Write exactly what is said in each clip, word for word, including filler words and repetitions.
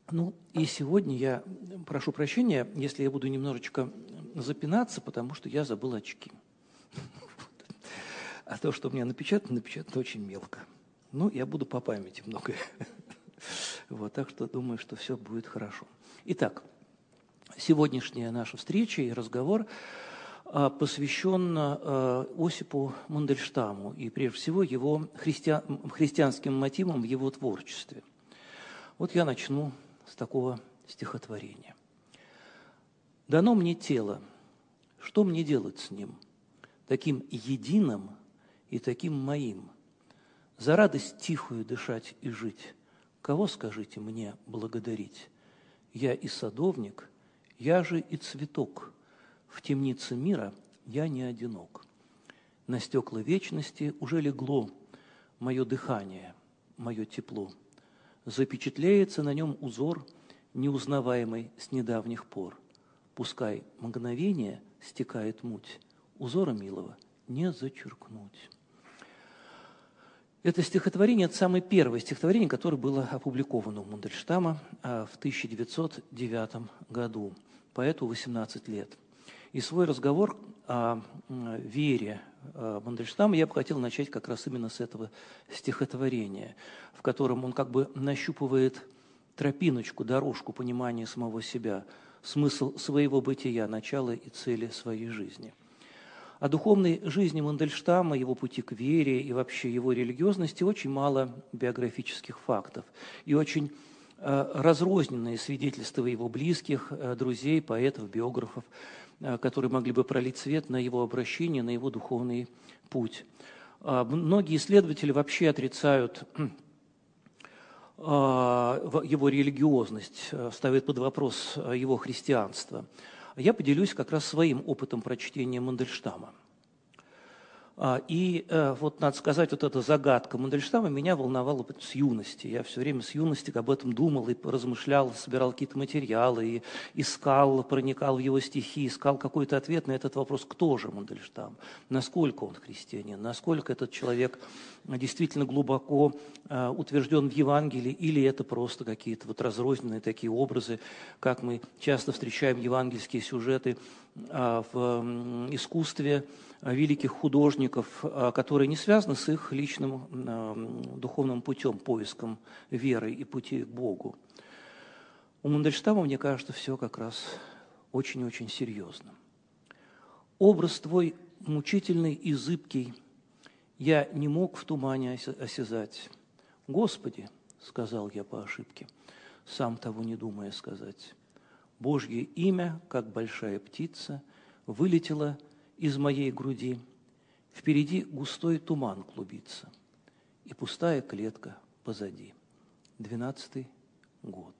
Ну, и сегодня я прошу прощения, если я буду немножечко запинаться, потому что я забыл очки. А то, что у меня напечатано, напечатано очень мелко. Ну, я буду по памяти многое. Вот, так что думаю, что все будет хорошо. Итак, сегодняшняя наша встреча и разговор а, посвящен а, Осипу Мандельштаму и, прежде всего, его христиан, христианским мотивам в его творчестве. Вот я начну с такого стихотворения. «Дано мне тело, что мне делать с ним, таким единым и таким моим? За радость тихую дышать и жить, кого, скажите, мне благодарить? Я и садовник, я же и цветок, в темнице мира я не одинок. На стекла вечности уже легло мое дыхание, мое тепло. Запечатляется на нем узор, неузнаваемый с недавних пор. Пускай мгновение стекает муть, узора милого не зачеркнуть». Это стихотворение, это самое первое стихотворение, которое было опубликовано у Мандельштама в тысяча девятьсот девятом году, поэту восемнадцать лет. И свой разговор о вере Мандельштама я бы хотел начать как раз именно с этого стихотворения, в котором он как бы нащупывает тропиночку, дорожку понимания самого себя, смысл своего бытия, начало и цели своей жизни. О духовной жизни Мандельштама, его пути к вере и вообще его религиозности очень мало биографических фактов и очень э, разрозненные свидетельства его близких, э, друзей, поэтов, биографов, э, которые могли бы пролить свет на его обращение, на его духовный путь. Э, многие исследователи вообще отрицают э, его религиозность, э, ставят под вопрос его христианство. Я поделюсь как раз своим опытом прочтения Мандельштама. И вот, надо сказать, вот эта загадка Мандельштама меня волновала с юности. Я все время с юности об этом думал и размышлял, собирал какие-то материалы, и искал, проникал в его стихи, искал какой-то ответ на этот вопрос, кто же Мандельштам, насколько он христианин, насколько этот человек действительно глубоко утвержден в Евангелии, или это просто какие-то вот разрозненные такие образы, как мы часто встречаем евангельские сюжеты в искусстве великих художников, которые не связаны с их личным духовным путем, поиском веры и пути к Богу. У Мандельштама, мне кажется, все как раз очень-очень серьезно. «Образ твой мучительный и зыбкий я не мог в тумане осязать. Господи, — сказал я по ошибке, сам того не думая сказать, — Божье имя, как большая птица, вылетело из моей груди, впереди густой туман клубится, и пустая клетка позади». Двенадцатый год.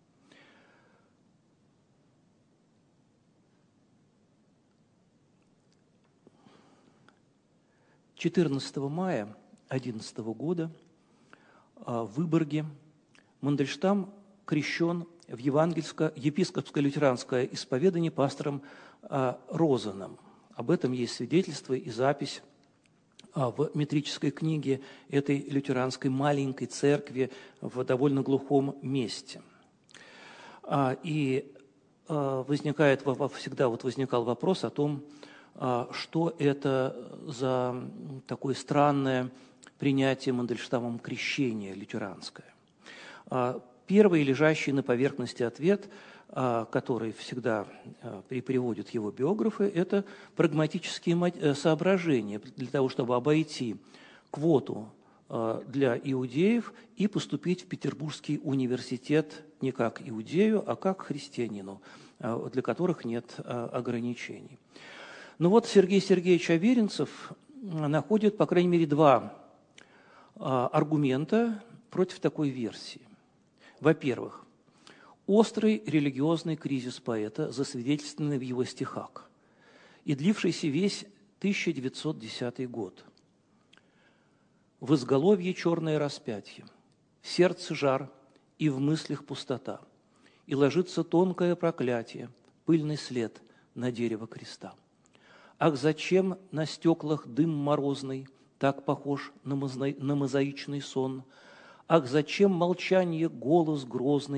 четырнадцатого мая одиннадцатого года в Выборге Мандельштам крещен в евангельское, епископское лютеранское исповедание пастором Розеном. Об этом есть свидетельство и запись в метрической книге этой лютеранской маленькой церкви в довольно глухом месте. И возникает, всегда вот возникал вопрос о том, что это за такое странное принятие Мандельштамом крещения лютеранское. Первый, лежащий на поверхности ответ, который всегда приводят его биографы, это прагматические соображения для того, чтобы обойти квоту для иудеев и поступить в Петербургский университет не как иудею, а как христианину, для которых нет ограничений. Но вот Сергей Сергеевич Аверинцев находит, по крайней мере, два аргумента против такой версии. Во-первых, острый религиозный кризис поэта, засвидетельствованный в его стихах, и длившийся весь тысяча девятьсот десятый год. В изголовье черное распятие, в сердце жар и в мыслях пустота, и ложится тонкое проклятие, пыльный след на дерево креста. Ах, зачем на стеклах дым морозный, так похож на, мозаи, на мозаичный сон? Ах, зачем молчание голос грозный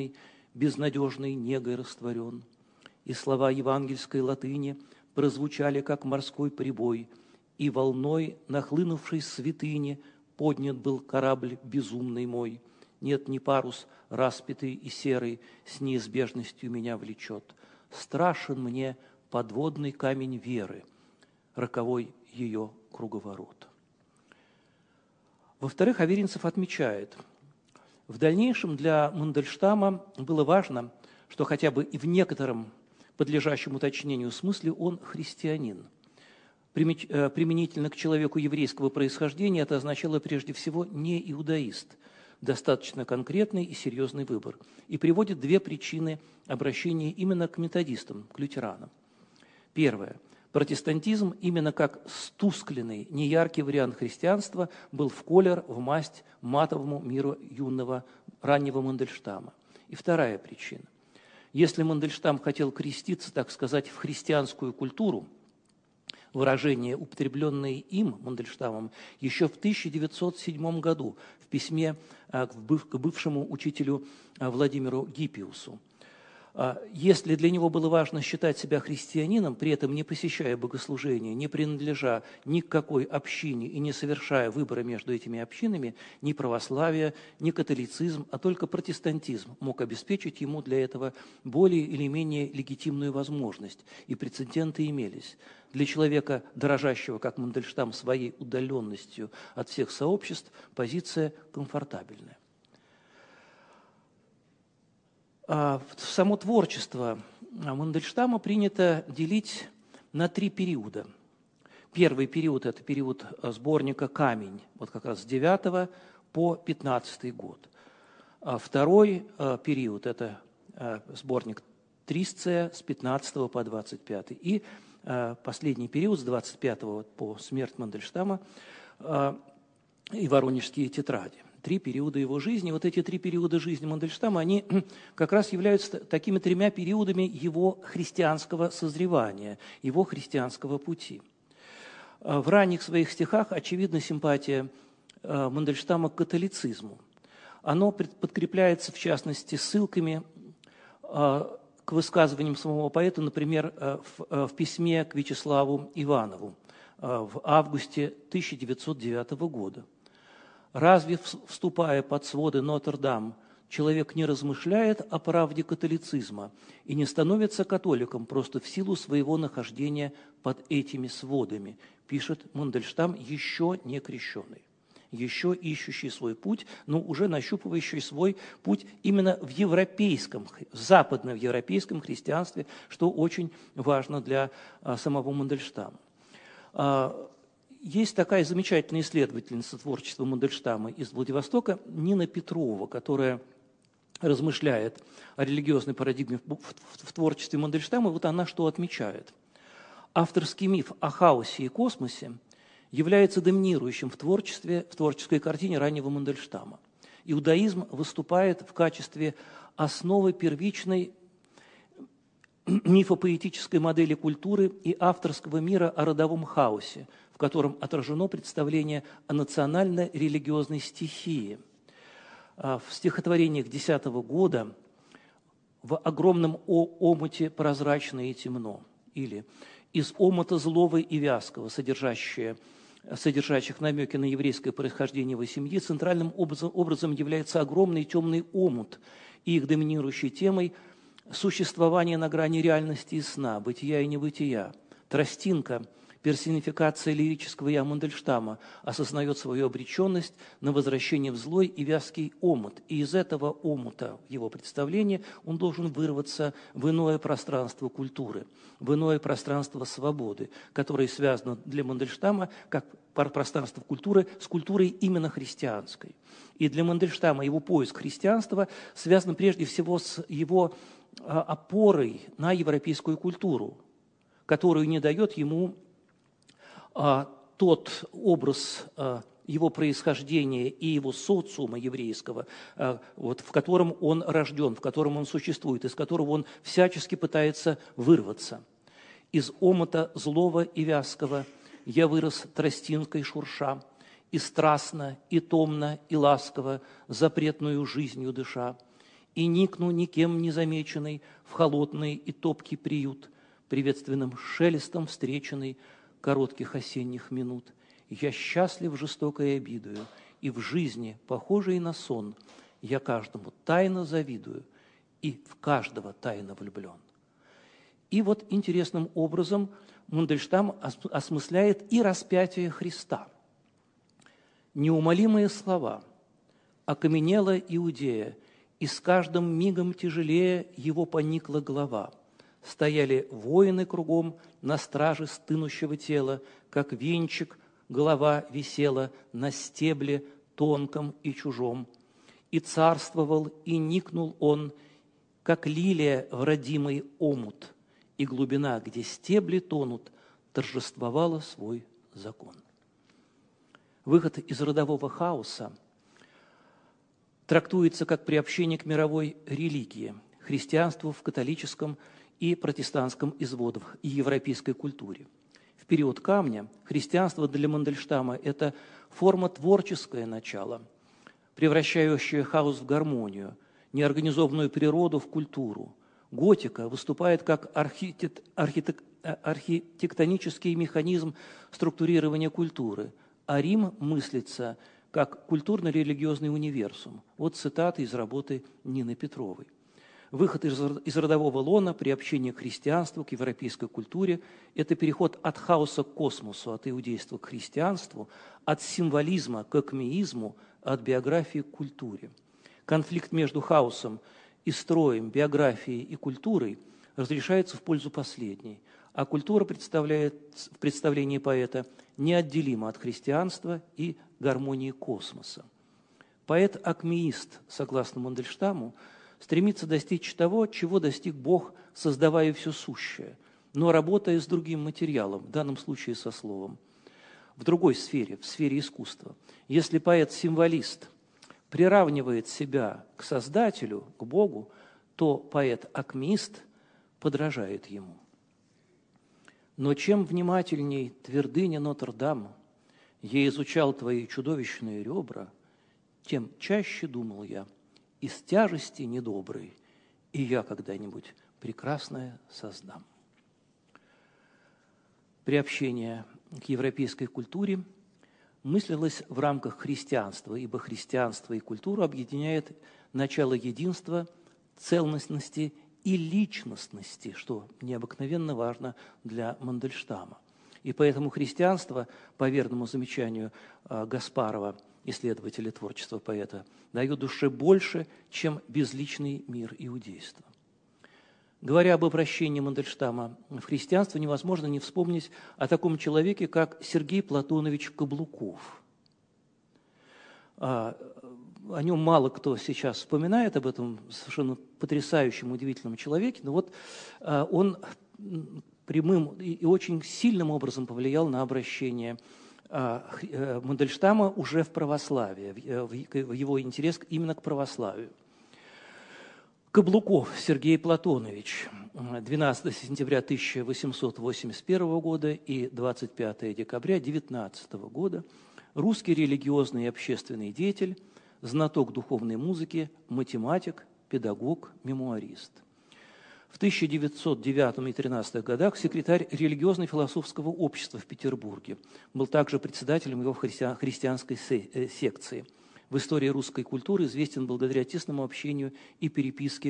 безнадежной негой растворен. И слова евангельской латыни прозвучали, как морской прибой, и волной, нахлынувшей святыни, поднят был корабль безумный мой. Нет, ни парус распятый и серый с неизбежностью меня влечет. Страшен мне подводный камень веры, роковой ее круговорот. Во-вторых, Аверинцев отмечает, в дальнейшем для Мандельштама было важно, что хотя бы и в некотором подлежащем уточнению смысле он христианин. Применительно к человеку еврейского происхождения это означало прежде всего не иудаист, достаточно конкретный и серьезный выбор, и приводит две причины обращения именно к методистам, к лютеранам. Первое. Протестантизм, именно как стускленный, неяркий вариант христианства, был в колер, в масть матовому миру юного, раннего Мандельштама. И вторая причина. Если Мандельштам хотел креститься, так сказать, в христианскую культуру, выражение, употребленное им, Мандельштамом, еще в тысяча девятьсот седьмом году в письме к бывшему учителю Владимиру Гиппиусу. Если для него было важно считать себя христианином, при этом не посещая богослужения, не принадлежа ни к какой общине и не совершая выбора между этими общинами, ни православие, ни католицизм, а только протестантизм мог обеспечить ему для этого более или менее легитимную возможность, и прецеденты имелись. Для человека, дорожащего, как Мандельштам, своей удаленностью от всех сообществ, позиция комфортабельная. Само творчество Мандельштама принято делить на три периода. Первый период – это период сборника «Камень», вот как раз с девятого по пятнадцатый год. Второй период – это сборник «Трисция» с пятнадцатого по двадцать пятый. И последний период с двадцать пятого по смерть Мандельштама и «Воронежские тетради». Три периода его жизни. Вот эти три периода жизни Мандельштама, они как раз являются такими тремя периодами его христианского созревания, его христианского пути. В ранних своих стихах очевидна симпатия Мандельштама к католицизму. Оно подкрепляется, в частности, ссылками к высказываниям самого поэта, например, в письме к Вячеславу Иванову в августе тысяча девятьсот девятого года. Разве, вступая под своды Нотр-Дам, человек не размышляет о правде католицизма и не становится католиком просто в силу своего нахождения под этими сводами, пишет Мандельштам, еще не крещеный, еще ищущий свой путь, но уже нащупывающий свой путь именно в европейском, в западноевропейском христианстве, что очень важно для самого Мандельштама. Есть такая замечательная исследовательница творчества Мандельштама из Владивостока Нина Петрова, которая размышляет о религиозной парадигме в творчестве Мандельштама. Вот она что отмечает. Авторский миф о хаосе и космосе является доминирующим в творчестве, в творческой картине раннего Мандельштама. Иудаизм выступает в качестве основы первичной мифопоэтической модели культуры и авторского мира о родовом хаосе, в котором отражено представление о национально-религиозной стихии. В стихотворениях десятого года «В огромном омуте прозрачно и темно» или «Из омута злого и вязкого», содержащие, содержащих намеки на еврейское происхождение его семьи, центральным образом, образом является огромный темный омут, и их доминирующей темой – существование на грани реальности и сна, бытия и небытия. Тростинка, персонификация лирического «я» Мандельштама, осознает свою обреченность на возвращение в злой и вязкий омут. И из этого омута, в его представлении, он должен вырваться в иное пространство культуры, в иное пространство свободы, которое связано для Мандельштама как пространство культуры с культурой именно христианской. И для Мандельштама его поиск христианства связан прежде всего с его опорой на европейскую культуру, которую не дает ему а, тот образ а, его происхождения и его социума еврейского, а, вот, в котором он рожден, в котором он существует, из которого он всячески пытается вырваться. Из омута злого и вязкого я вырос тростинкой шурша, и страстно, и томно, и ласково, запретную жизнью дыша. и никну никем не замеченный в холодный и топкий приют, приветственным шелестом встреченный коротких осенних минут. Я счастлив жестокой обидою, и в жизни, похожей на сон, я каждому тайно завидую и в каждого тайно влюблен. И вот интересным образом Мандельштам осмысляет и распятие Христа. Неумолимые слова: «Окаменела Иудея, и с каждым мигом тяжелее его поникла голова. Стояли воины кругом на страже стынущего тела, как венчик голова висела на стебле тонком и чужом. И царствовал, и никнул он, как лилия в родимый омут, и глубина, где стебли тонут, торжествовала свой закон». Выход из родового хаоса трактуется как приобщение к мировой религии, христианству в католическом и протестантском изводах и европейской культуре. В период камня христианство для Мандельштама – это форма творческое начало, превращающая хаос в гармонию, неорганизованную природу в культуру. Готика выступает как архитект, архитект, архитектонический механизм структурирования культуры, а Рим мыслится как культурно-религиозный универсум. Вот цитаты из работы Нины Петровой. Выход из, из родового лона, приобщение к христианству, к европейской культуре – это переход от хаоса к космосу, от иудейства к христианству, от символизма к акмеизму, от биографии к культуре. Конфликт между хаосом и строем, биографией и культурой разрешается в пользу последней, а культура представляет в представлении поэта неотделимо от христианства и гармонии космоса. Поэт-акмеист, согласно Мандельштаму, стремится достичь того, чего достиг Бог, создавая все сущее, но работая с другим материалом, в данном случае со словом. В другой сфере, в сфере искусства. Если поэт-символист приравнивает себя к Создателю, к Богу, то поэт-акмеист подражает ему. Но чем внимательней твердыня Нотр-Дам, я изучал твои чудовищные ребра, тем чаще думал я, из тяжести недоброй и я когда-нибудь прекрасное создам. Приобщение к европейской культуре мыслилось в рамках христианства, ибо христианство и культуру объединяет начало единства, целостности и личностности, что необыкновенно важно для Мандельштама. И поэтому христианство, по верному замечанию Гаспарова, исследователя творчества поэта, дает душе больше, чем безличный мир иудейства. Говоря об обращении Мандельштама в христианство, невозможно не вспомнить о таком человеке, как Сергей Платонович Каблуков. О нем мало кто сейчас вспоминает, об этом совершенно потрясающем, удивительном человеке, но вот он прямым и очень сильным образом повлиял на обращение Мандельштама уже в православие, в его интерес именно к православию. Каблуков Сергей Платонович, двенадцатого сентября тысяча восемьсот восемьдесят первого года и двадцать пятого декабря тысяча девятьсот девятнадцатого года, русский религиозный и общественный деятель, знаток духовной музыки, математик, педагог, мемуарист. В тысяча девятьсот девятом и тринадцатых годах секретарь религиозно-философского общества в Петербурге. Был также председателем его христианской секции. В истории русской культуры известен благодаря тесному общению и переписке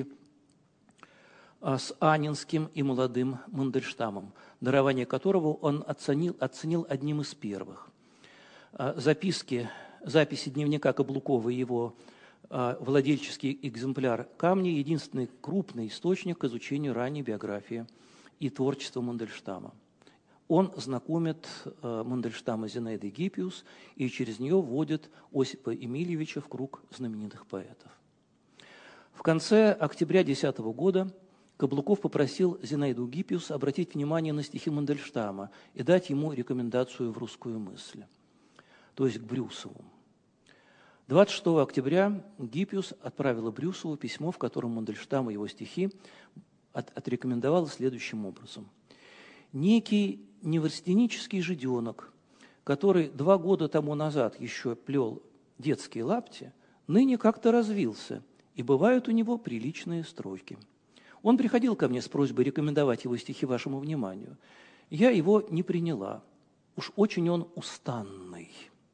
с Анинским и молодым Мандельштамом, дарование которого он оценил, оценил одним из первых. Записки, записи дневника Каблукова и его владельческий экземпляр «Камни» – единственный крупный источник к изучению ранней биографии и творчества Мандельштама. Он знакомит Мандельштама с Зинаидой Гиппиус и через нее вводит Осипа Емельевича в круг знаменитых поэтов. В конце октября две тысячи десятого года Каблуков попросил Зинаиду Гиппиус обратить внимание на стихи Мандельштама и дать ему рекомендацию в русскую мысль, то есть к Брюсову. двадцать шестого октября Гиппиус отправила Брюсову письмо, в котором Мандельштам и его стихи от, отрекомендовала следующим образом. «Некий неврастенический жиденок, который два года тому назад еще плел детские лапти, ныне как-то развился и бывают у него приличные строки. Он приходил ко мне с просьбой рекомендовать его стихи вашему вниманию. Я его не приняла. Уж очень он устанный.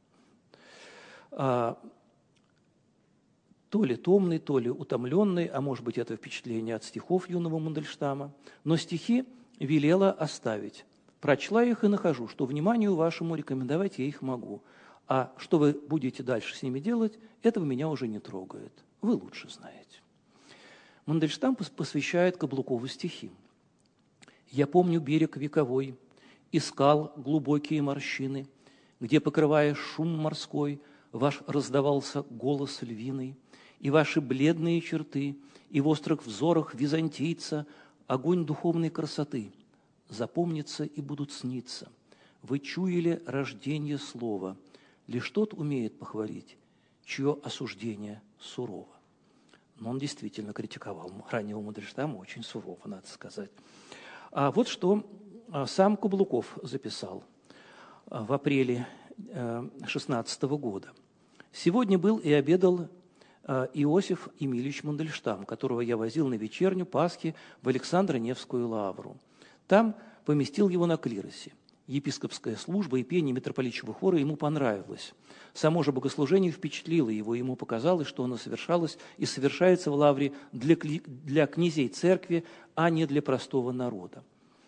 А, то ли томный, то ли утомленный, а может быть, это впечатление от стихов юного Мандельштама. Но стихи велела оставить. Прочла их и нахожу, что вниманию вашему рекомендовать я их могу. А что вы будете дальше с ними делать, этого меня уже не трогает. Вы лучше знаете. Мандельштам посвящает Каблукову стихи. «Я помню берег вековой, искал глубокие морщины, где, покрывая шум морской, ваш раздавался голос львиный, и ваши бледные черты, и в острых взорах византийца огонь духовной красоты запомнится и будут сниться. Вы чуяли рождение слова, лишь тот умеет похвалить, чье осуждение сурово». Но он действительно критиковал раннего Мандельштама очень сурово, надо сказать. А вот что сам Каблуков записал в апреле шестнадцатого года. «Сегодня был и обедал Иосиф Емельевич Мандельштам, которого я возил на вечерню Пасхи в Александро-Невскую лавру. Там поместил его на клиросе. Епископская служба и пение митрополитчего хора ему понравилось. Само же богослужение впечатлило его, ему показалось, что оно совершалось и совершается в лавре для, для князей церкви, а не для простого народа.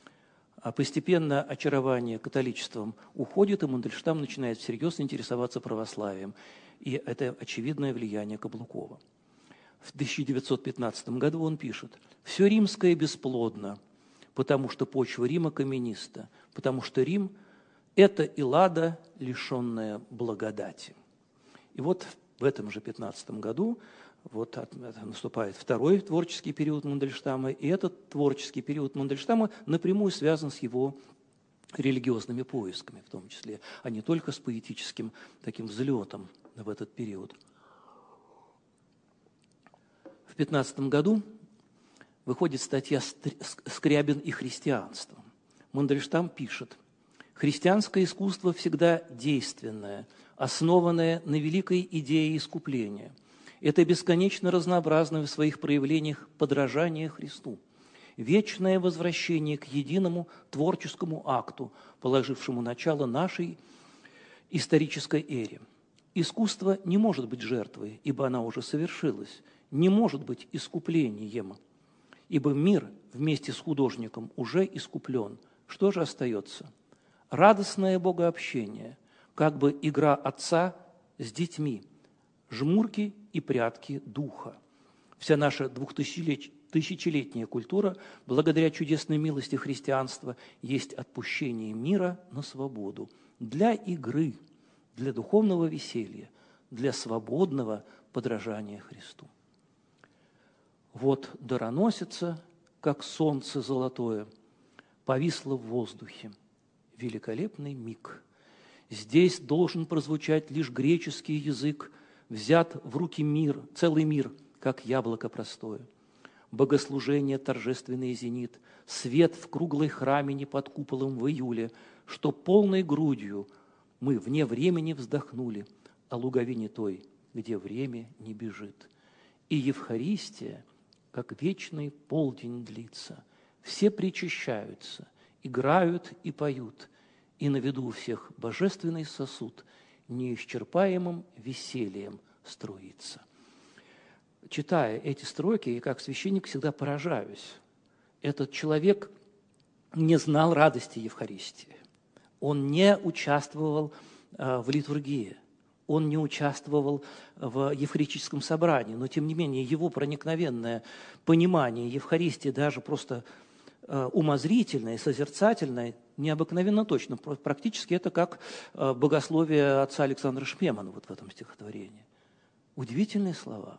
А постепенно очарование католичеством уходит, и Мандельштам начинает всерьез интересоваться православием. И это очевидное влияние Каблукова. В тысяча девятьсот пятнадцатом году он пишет: «Все римское бесплодно, потому что почва Рима камениста, потому что Рим – это Эллада, лишенная благодати». И вот в этом же пятнадцатом году вот наступает второй творческий период Мандельштама, и этот творческий период Мандельштама напрямую связан с его религиозными поисками, в том числе, а не только с поэтическим таким взлетом в этот период. В пятнадцатом году выходит статья «Скрябин и христианство». Мандельштам пишет: «Христианское искусство всегда действенное, основанное на великой идее искупления. Это бесконечно разнообразное в своих проявлениях подражание Христу, вечное возвращение к единому творческому акту, положившему начало нашей исторической эре. Искусство не может быть жертвой, ибо она уже совершилась, не может быть искуплением, ибо мир вместе с художником уже искуплен. Что же остается? Радостное богообщение, как бы игра отца с детьми, жмурки и прятки духа. Вся наша двухтысячелетняя культура, благодаря чудесной милости христианства, есть отпущение мира на свободу, для игры, для духовного веселья, для свободного подражания Христу. Вот дароносица, как солнце золотое, повисло в воздухе. Великолепный миг. Здесь должен прозвучать лишь греческий язык, взят в руки мир, целый мир, как яблоко простое. Богослужение торжественный зенит, свет в круглой храмине под куполом в июле, что полной грудью мы вне времени вздохнули о луговине той, где время не бежит. И Евхаристия, как вечный полдень длится, все причащаются, играют и поют, и на виду у всех божественный сосуд неисчерпаемым весельем струится». Читая эти строки, я как священник всегда поражаюсь. Этот человек не знал радости Евхаристии. Он не участвовал в литургии, он не участвовал в евхаристическом собрании, но, тем не менее, его проникновенное понимание Евхаристии, даже просто умозрительное, созерцательное, необыкновенно точно. Практически это как богословие отца Александра Шпемана вот в этом стихотворении. Удивительные слова.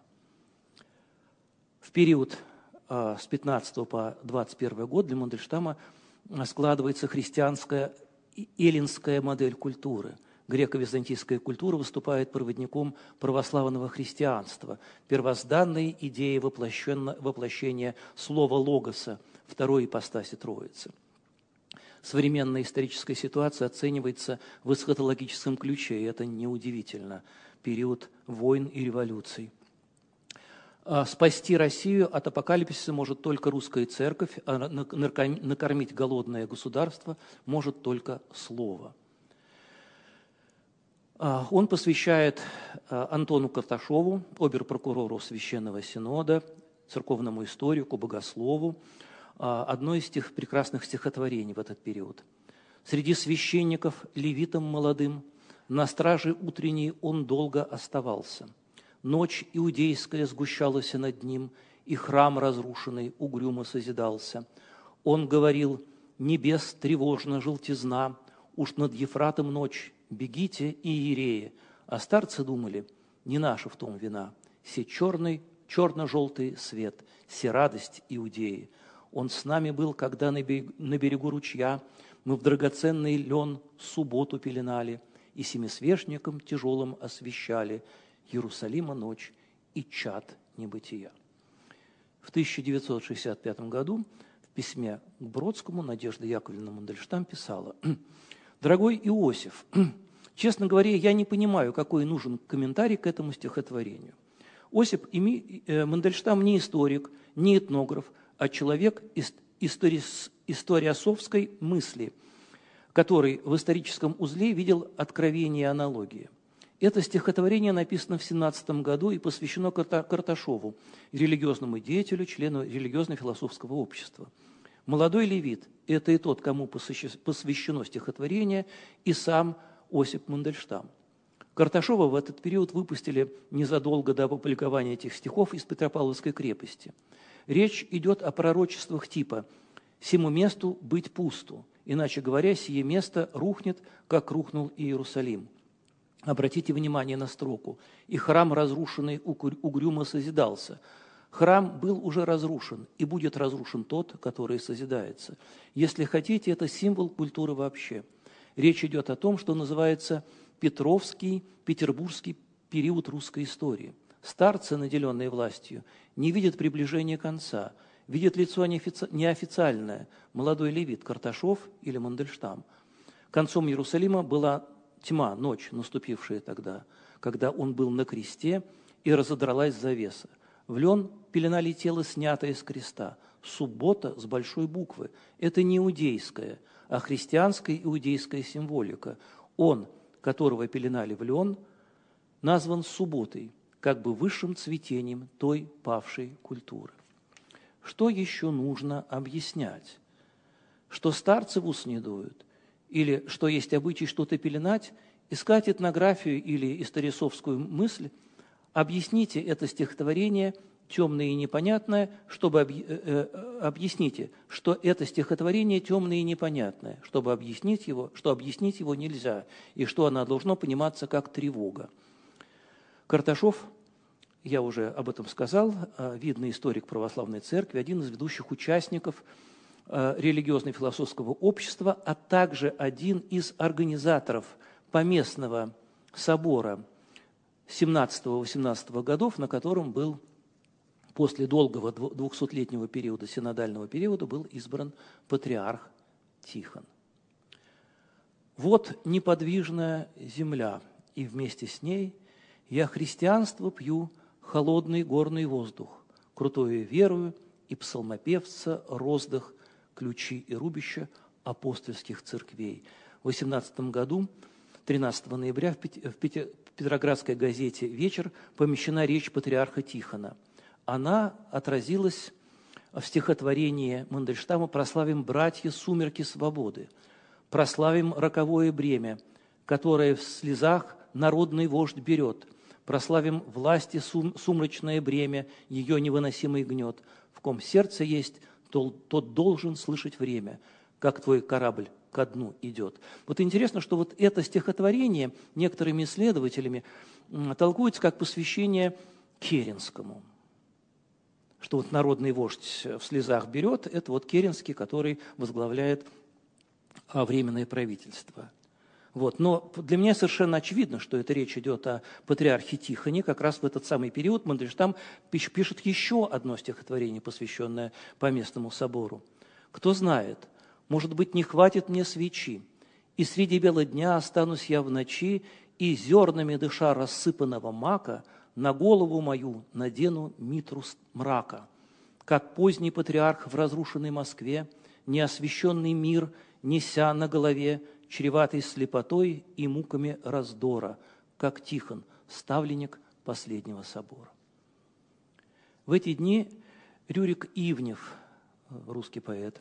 В период с пятнадцатого по двадцать первый год для Мандельштама складывается христианская и эллинская модель культуры. Греко-византийская культура выступает проводником православного христианства, первозданной идеи воплощения слова логоса, второй ипостаси Троицы. Современная историческая ситуация оценивается в эсхатологическом ключе, и это неудивительно. Период войн и революций. Спасти Россию от апокалипсиса может только русская церковь, а накормить голодное государство может только слово. Он посвящает Антону Карташову, обер-прокурору Священного Синода, церковному историку, богослову, одно из тех прекрасных стихотворений в этот период. «Среди священников, левитом молодым, на страже утренней он долго оставался. Ночь иудейская сгущалась над ним, и храм разрушенный угрюмо созидался. Он говорил: небес тревожна желтизна, уж над Ефратом ночь, бегите, иереи. А старцы думали: не наша в том вина, се черный, черно-желтый свет, се радость иудеи. Он с нами был, когда на берегу ручья мы в драгоценный лен субботу пеленали и семисвешником тяжелым освещали Иерусалима ночь и чад небытия». В тысяча девятьсот шестьдесят пятом году в письме к Бродскому Надежда Яковлевна Мандельштам писала: «Дорогой Иосиф, честно говоря, я не понимаю, какой нужен комментарий к этому стихотворению. Осип Мандельштам не историк, не этнограф, а человек историосовской мысли, который в историческом узле видел откровения и аналогии. Это стихотворение написано в семнадцатом году и посвящено Карташову, религиозному деятелю, члену религиозно-философского общества. Молодой левит – это и тот, кому посвящено стихотворение, и сам Осип Мандельштам. Карташова в этот период выпустили незадолго до опубликования этих стихов из Петропавловской крепости. Речь идет о пророчествах типа «сему месту быть пусту», иначе говоря, сие место рухнет, как рухнул Иерусалим. Обратите внимание на строку: «И храм разрушенный угрюмо созидался». Храм был уже разрушен, и будет разрушен тот, который созидается. Если хотите, это символ культуры вообще. Речь идет о том, что называется Петровский, петербургский период русской истории. Старцы, наделенные властью, не видят приближения конца, видят лицо неофициальное, молодой левит Карташов или Мандельштам. Концом Иерусалима была тьма, ночь, наступившая тогда, когда он был на кресте, и разодралась завеса. В лен пеленали тело, снятое с креста. Суббота с большой буквы – это не иудейская, а христианская иудейская символика. Он, которого пеленали в лен, назван субботой, как бы высшим цветением той павшей культуры. Что еще нужно объяснять? Что старцы в ус не дуют? Или что есть обычай что-то пеленать? Искать этнографию или историосовскую мысль? Объясните это стихотворение темное и непонятное, чтобы объ... э, объясните, что это стихотворение темное и непонятное, чтобы объяснить его, что объяснить его нельзя, и что оно должно пониматься как тревога. Карташов, я уже об этом сказал, видный историк православной церкви, один из ведущих участников религиозно-философского общества, а также один из организаторов поместного собора семнадцатого-восемнадцатого годов, на котором был после долгого двухсотлетнего периода, синодального периода, был избран патриарх Тихон. «Вот неподвижная земля, и вместе с ней я христианство пью, холодный горный воздух, крутое верую и псалмопевца роздых, ключи и рубища апостольских церквей». В восемнадцатом году, тринадцатого ноября, в Петроградской газете «Вечер» помещена речь патриарха Тихона. Она отразилась в стихотворении Мандельштама «Прославим, братья, сумерки свободы», «Прославим роковое бремя, которое в слезах народный вождь берет», «Прославим власти сум, сумрачное бремя, ее невыносимый гнет, в ком сердце есть, тот, тот должен слышать время, как твой корабль ко дну идет». Вот интересно, что вот это стихотворение некоторыми исследователями толкуется как посвящение Керенскому. Что вот народный вождь в слезах берет, это вот Керенский, который возглавляет Временное правительство. Вот. Но для меня совершенно очевидно, что это речь идет о патриархе Тихоне. Как раз в этот самый период Мандельштам пишет еще одно стихотворение, посвященное Поместному собору. «Кто знает, может быть, не хватит мне свечи, и среди бела дня останусь я в ночи, и зернами дыша рассыпанного мака на голову мою надену митру мрака, как поздний патриарх в разрушенной Москве, неосвященный мир, неся на голове, чреватый слепотой и муками раздора, как Тихон, ставленник последнего собора. В эти дни Рюрик Ивнев, русский поэт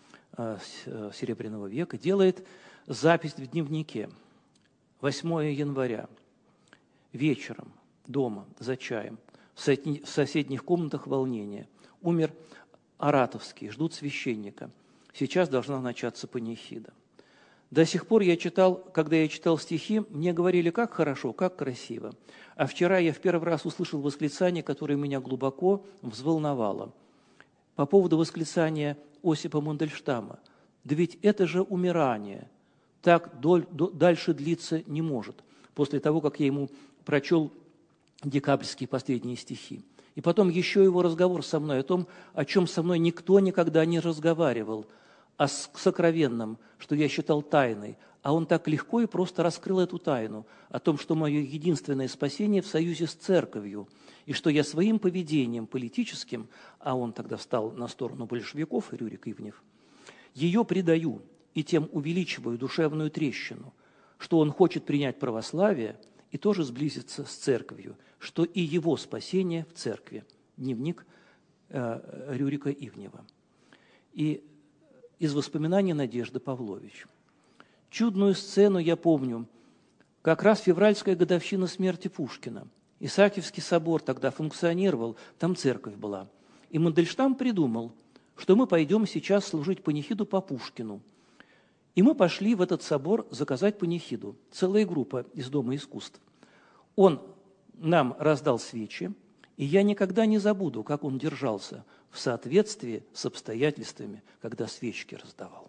Серебряного века, делает запись в дневнике. восьмое января, вечером, дома, за чаем, в соседних комнатах волнение. Умер Аратовский, ждут священника. Сейчас должна начаться панихида. До сих пор я читал, когда я читал стихи, мне говорили, как хорошо, как красиво. А вчера я в первый раз услышал восклицание, которое меня глубоко взволновало. По поводу восклицания Осипа Мандельштама. Да ведь это же умирание. Так доль, до, дальше длиться не может. После того, как я ему прочел декабрьские последние стихи. И потом еще его разговор со мной о том, о чем со мной никто никогда не разговаривал, о сокровенном, что я считал тайной, а он так легко и просто раскрыл эту тайну, о том, что мое единственное спасение в союзе с церковью, и что я своим поведением политическим, а он тогда встал на сторону большевиков, Рюрик Ивнев, ее предаю и тем увеличиваю душевную трещину, что он хочет принять православие и тоже сблизиться с церковью, что и его спасение в церкви. Дневник э, Рюрика Ивнева. И из воспоминаний Надежды Павлович. Чудную сцену я помню. Как раз февральская годовщина смерти Пушкина. Исаакиевский собор тогда функционировал, там церковь была. И Мандельштам придумал, что мы пойдем сейчас служить панихиду по Пушкину. И мы пошли в этот собор заказать панихиду. Целая группа из Дома искусств. Он нам раздал свечи, и я никогда не забуду, как он держался в соответствии с обстоятельствами, когда свечки раздавал.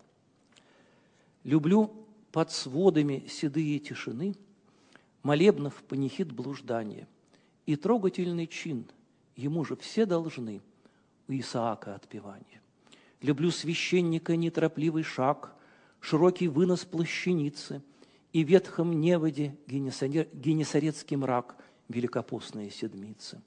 Люблю под сводами седые тишины молебнов панихид блуждания и трогательный чин, ему же все должны, у Исаака отпевания. Люблю священника неторопливый шаг, широкий вынос плащаницы и в ветхом неводе генесарецкий мрак великопостные седмицы.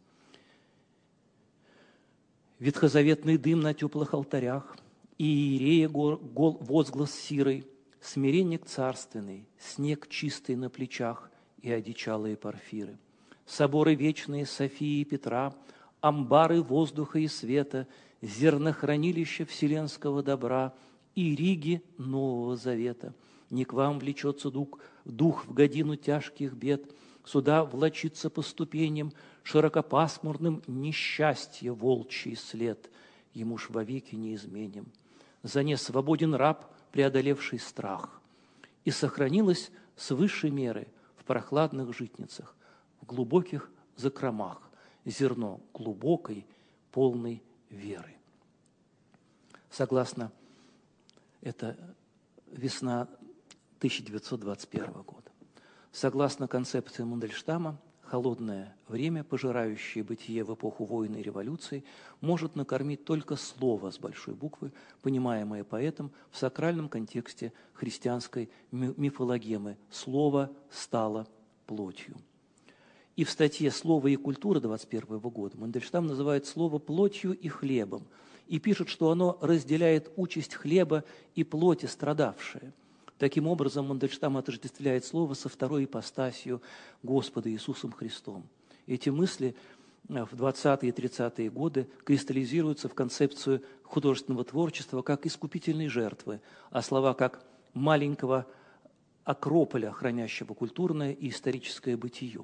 Ветхозаветный дым на теплых алтарях, и иерея гол возглас сирой, смиренник царственный, снег чистый на плечах и одичалые порфиры. Соборы вечные Софии и Петра, амбары воздуха и света, зернохранилища вселенского добра и риги Нового Завета. Не к вам влечется дух, дух в годину тяжких бед, сюда влочится по ступеням широкопасмурным несчастье волчий след, ему ж вовеки не изменим. За не свободен раб, преодолевший страх, и сохранилось с высшей меры в прохладных житницах, в глубоких закромах зерно глубокой, полной веры. Согласно, это весна тысяча девятьсот двадцать первого года. Согласно концепции Мандельштама, холодное время, пожирающее бытие в эпоху войны и революции, может накормить только слово с большой буквы, понимаемое поэтом в сакральном контексте христианской мифологемы «слово стало плотью». И в статье «Слово и культура» двадцать первого года Мандельштам называет слово плотью и хлебом и пишет, что оно разделяет участь хлеба и плоти страдавшие. Таким образом, Мандельштам отождествляет слово со второй ипостасью Господа Иисусом Христом. Эти мысли в двадцатые и тридцатые годы кристаллизируются в концепцию художественного творчества как искупительной жертвы, а слова как маленького акрополя, хранящего культурное и историческое бытие.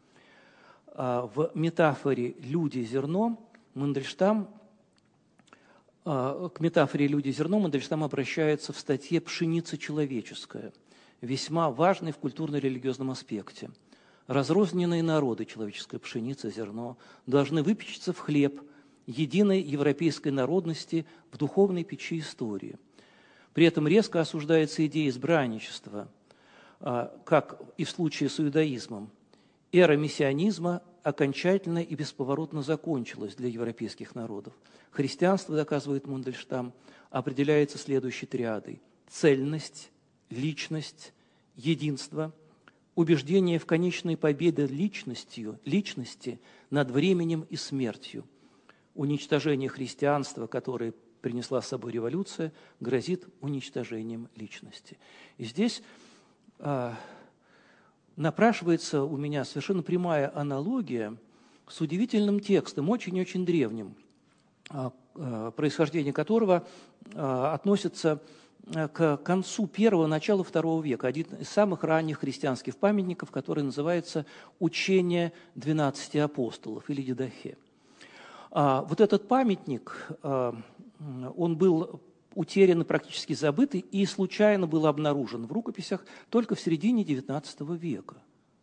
В метафоре «люди-зерно» Мандельштам К метафоре «люди-зерно» Мандельштам обращается в статье «Пшеница человеческая», весьма важной в культурно-религиозном аспекте. Разрозненные народы, человеческая пшеница, зерно, должны выпечься в хлеб единой европейской народности в духовной печи истории. При этом резко осуждается идея избранничества, как и в случае с иудаизмом. Эра мессианизма окончательно и бесповоротно закончилась для европейских народов. Христианство, доказывает Мандельштам, определяется следующей триадой: цельность, личность, единство, убеждение в конечной победе личностью, личности над временем и смертью. Уничтожение христианства, которое принесла с собой революция, грозит уничтожением личности. И здесь а, напрашивается у меня совершенно прямая аналогия с удивительным текстом, очень-очень древним, а, а, происхождение которого а, относится к концу первого, начала второго века, один из самых ранних христианских памятников, который называется «Учение двенадцати апостолов» или «Дидахе». Вот этот памятник, он был утерян и практически забыт, и случайно был обнаружен в рукописях только в середине девятнадцатого века.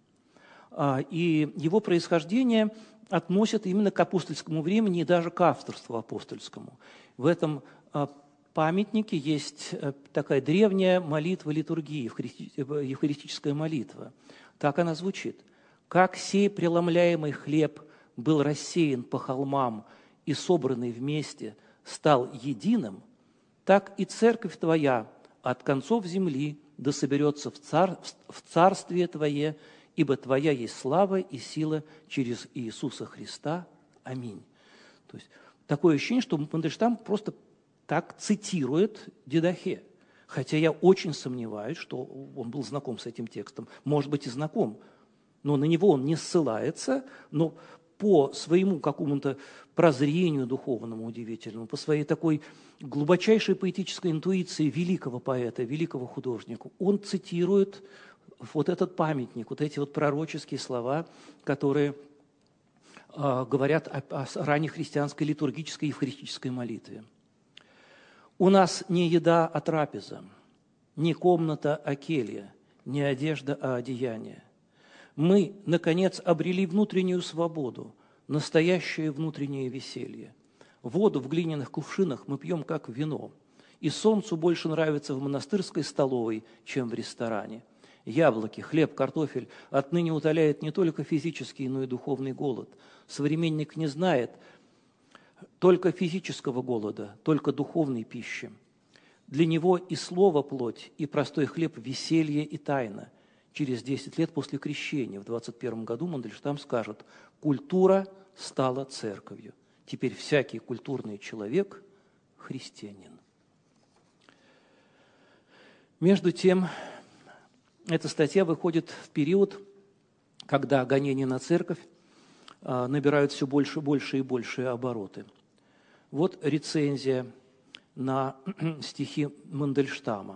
И его происхождение относят именно к апостольскому времени и даже к авторству апостольскому. В этом памятнике есть такая древняя молитва литургии, евхаристическая молитва. Так она звучит. «Как сей преломляемый хлеб был рассеян по холмам и собранный вместе стал единым, так и церковь Твоя от концов земли да соберется в, цар, в царствие Твое, ибо Твоя есть слава и сила через Иисуса Христа. Аминь». То есть такое ощущение, что Мандельштам просто так цитирует Дидахе. Хотя я очень сомневаюсь, что он был знаком с этим текстом. Может быть, и знаком, но на него он не ссылается, но по своему какому-то прозрению духовному удивительному, по своей такой глубочайшей поэтической интуиции великого поэта, великого художника, он цитирует вот этот памятник, вот эти вот пророческие слова, которые э, говорят о, о раннехристианской литургической и евхаристической молитве. «У нас не еда, а трапеза, не комната, а келья, не одежда, а одеяние. Мы, наконец, обрели внутреннюю свободу, настоящее внутреннее веселье. Воду в глиняных кувшинах мы пьем как вино, и солнцу больше нравится в монастырской столовой, чем в ресторане. Яблоки, хлеб, картофель отныне утоляет не только физический, но и духовный голод. Современник не знает только физического голода, только духовной пищи. Для него и слово плоть, и простой хлеб – веселье и тайна. Через десять лет после крещения, в двадцать первом году, Мандельштам скажет: «Культура стала церковью. Теперь всякий культурный человек – христианин». Между тем, эта статья выходит в период, когда гонения на церковь набирают все больше, больше и больше обороты. Вот рецензия на стихи Мандельштама.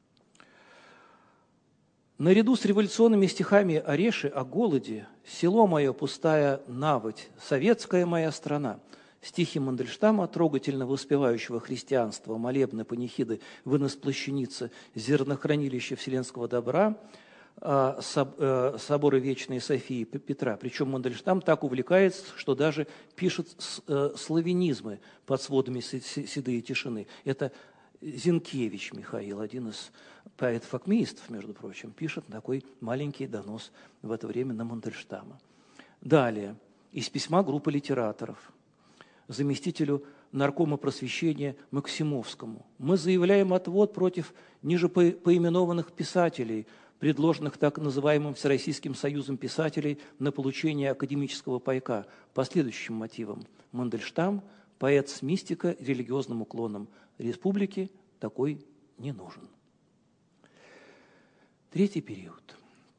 «Наряду с революционными стихами Ореши о голоде, село мое пустая наводь, советская моя страна, стихи Мандельштама, трогательно воспевающего христианство, молебны, панихиды, вынос плащаницы, зернохранилище вселенского добра, соборы Вечной Софии Петра». Причем Мандельштам так увлекается, что даже пишет славянизмы под сводами «Седые тишины». Это Зинкевич Михаил, один из поэтов-акмеистов, между прочим, пишет такой маленький донос в это время на Мандельштама. Далее, из письма группы литераторов заместителю наркома просвещения Максимовскому. «Мы заявляем отвод против ниже поименованных писателей, предложенных так называемым Всероссийским союзом писателей на получение академического пайка по следующим мотивам. Мандельштам – поэт с мистико-религиозным уклоном. Республике такой не нужен». Третий период.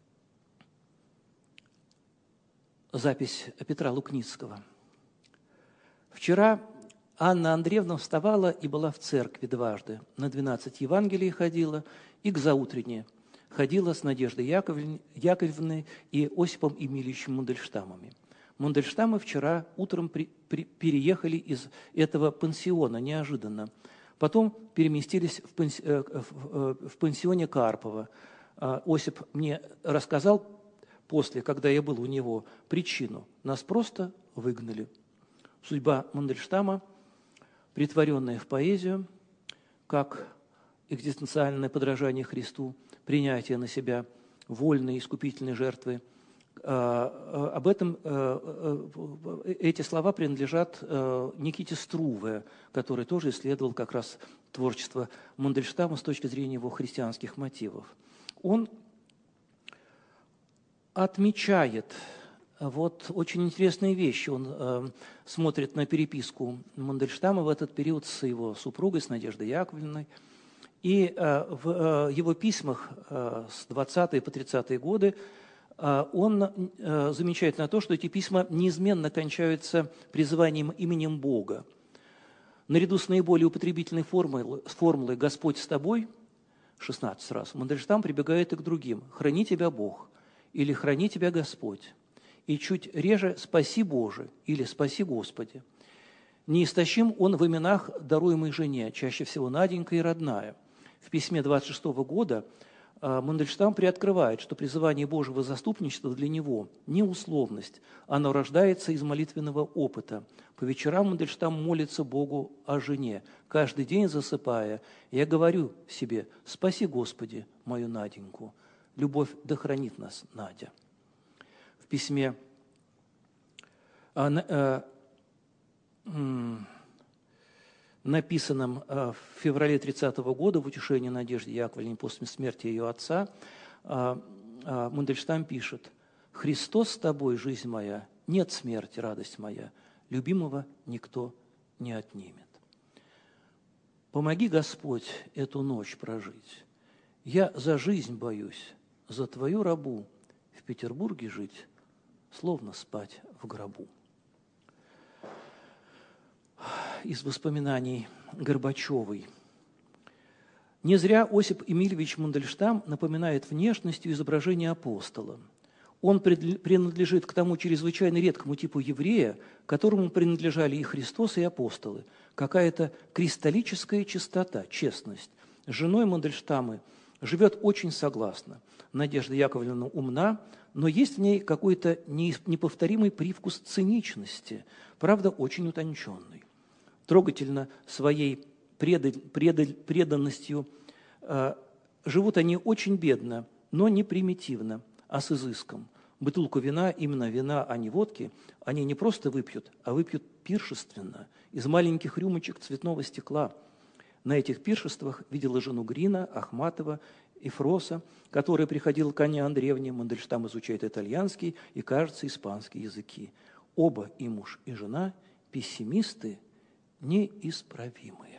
Запись Петра Лукницкого. «Вчера Анна Андреевна вставала и была в церкви дважды. На двенадцать Евангелий ходила и к заутренне ходила с Надеждой Яковлевной, Яковлевной и Осипом Емельевичем Мандельштамами. Мандельштамы вчера утром при, при, переехали из этого пансиона неожиданно. Потом переместились в, панси, в, в пансионе Карпова. Осип мне рассказал после, когда я был у него, причину. Нас просто выгнали. Судьба Мандельштама, претворенная в поэзию, как экзистенциальное подражание Христу, принятие на себя вольной искупительной жертвы. Об этом эти слова принадлежат Никите Струве, который тоже исследовал как раз творчество Мандельштама с точки зрения его христианских мотивов. Он отмечает вот очень интересные вещи. Он э, смотрит на переписку Мандельштама в этот период с его супругой, с Надеждой Яковлевной. И э, в э, его письмах э, с двадцатых по тридцатые годы э, он э, замечает на то, что эти письма неизменно кончаются призыванием именем Бога. Наряду с наиболее употребительной формулой, формулой «Господь с тобой» шестнадцать раз, Мандельштам прибегает и к другим. «Храни тебя Бог» или «Храни тебя Господь». И чуть реже «Спаси Боже» или «Спаси Господи». Неистощим он в именах, даруемой жене, чаще всего Наденька и родная. В письме двадцать шестого года Мандельштам приоткрывает, что призывание Божьего заступничества для него не условность, оно рождается из молитвенного опыта. По вечерам Мандельштам молится Богу о жене. Каждый день засыпая, я говорю себе: «Спаси, Господи, мою Наденьку». Любовь да хранит нас, Надя. В письме написанном в феврале тридцатого года в утешении Надежде Яковлевне после смерти ее отца, Мандельштам пишет: «Христос с тобой, жизнь моя, нет смерти, радость моя, любимого никто не отнимет. Помоги, Господь, эту ночь прожить. Я за жизнь боюсь, за твою рабу в Петербурге жить, словно спать в гробу». Из воспоминаний Горбачевой. Не зря Осип Эмильевич Мандельштам напоминает внешностью изображение апостола. Он принадлежит к тому чрезвычайно редкому типу еврея, которому принадлежали и Христос, и апостолы. Какая-то кристаллическая чистота, честность. С женой Мандельштама живет очень согласно. Надежда Яковлевна умна, но есть в ней какой-то неповторимый привкус циничности, правда, очень утонченный. Трогательно своей преданностью э, живут они очень бедно, но не примитивно, а с изыском. Бутылку вина, именно вина, а не водки, они не просто выпьют, а выпьют пиршественно, из маленьких рюмочек цветного стекла. На этих пиршествах видела жену Грина, Ахматова и Фроса, которая приходила к Анне Андреевне. Мандельштам изучает итальянский и, кажется, испанский языки. Оба, и муж, и жена, пессимисты неисправимые.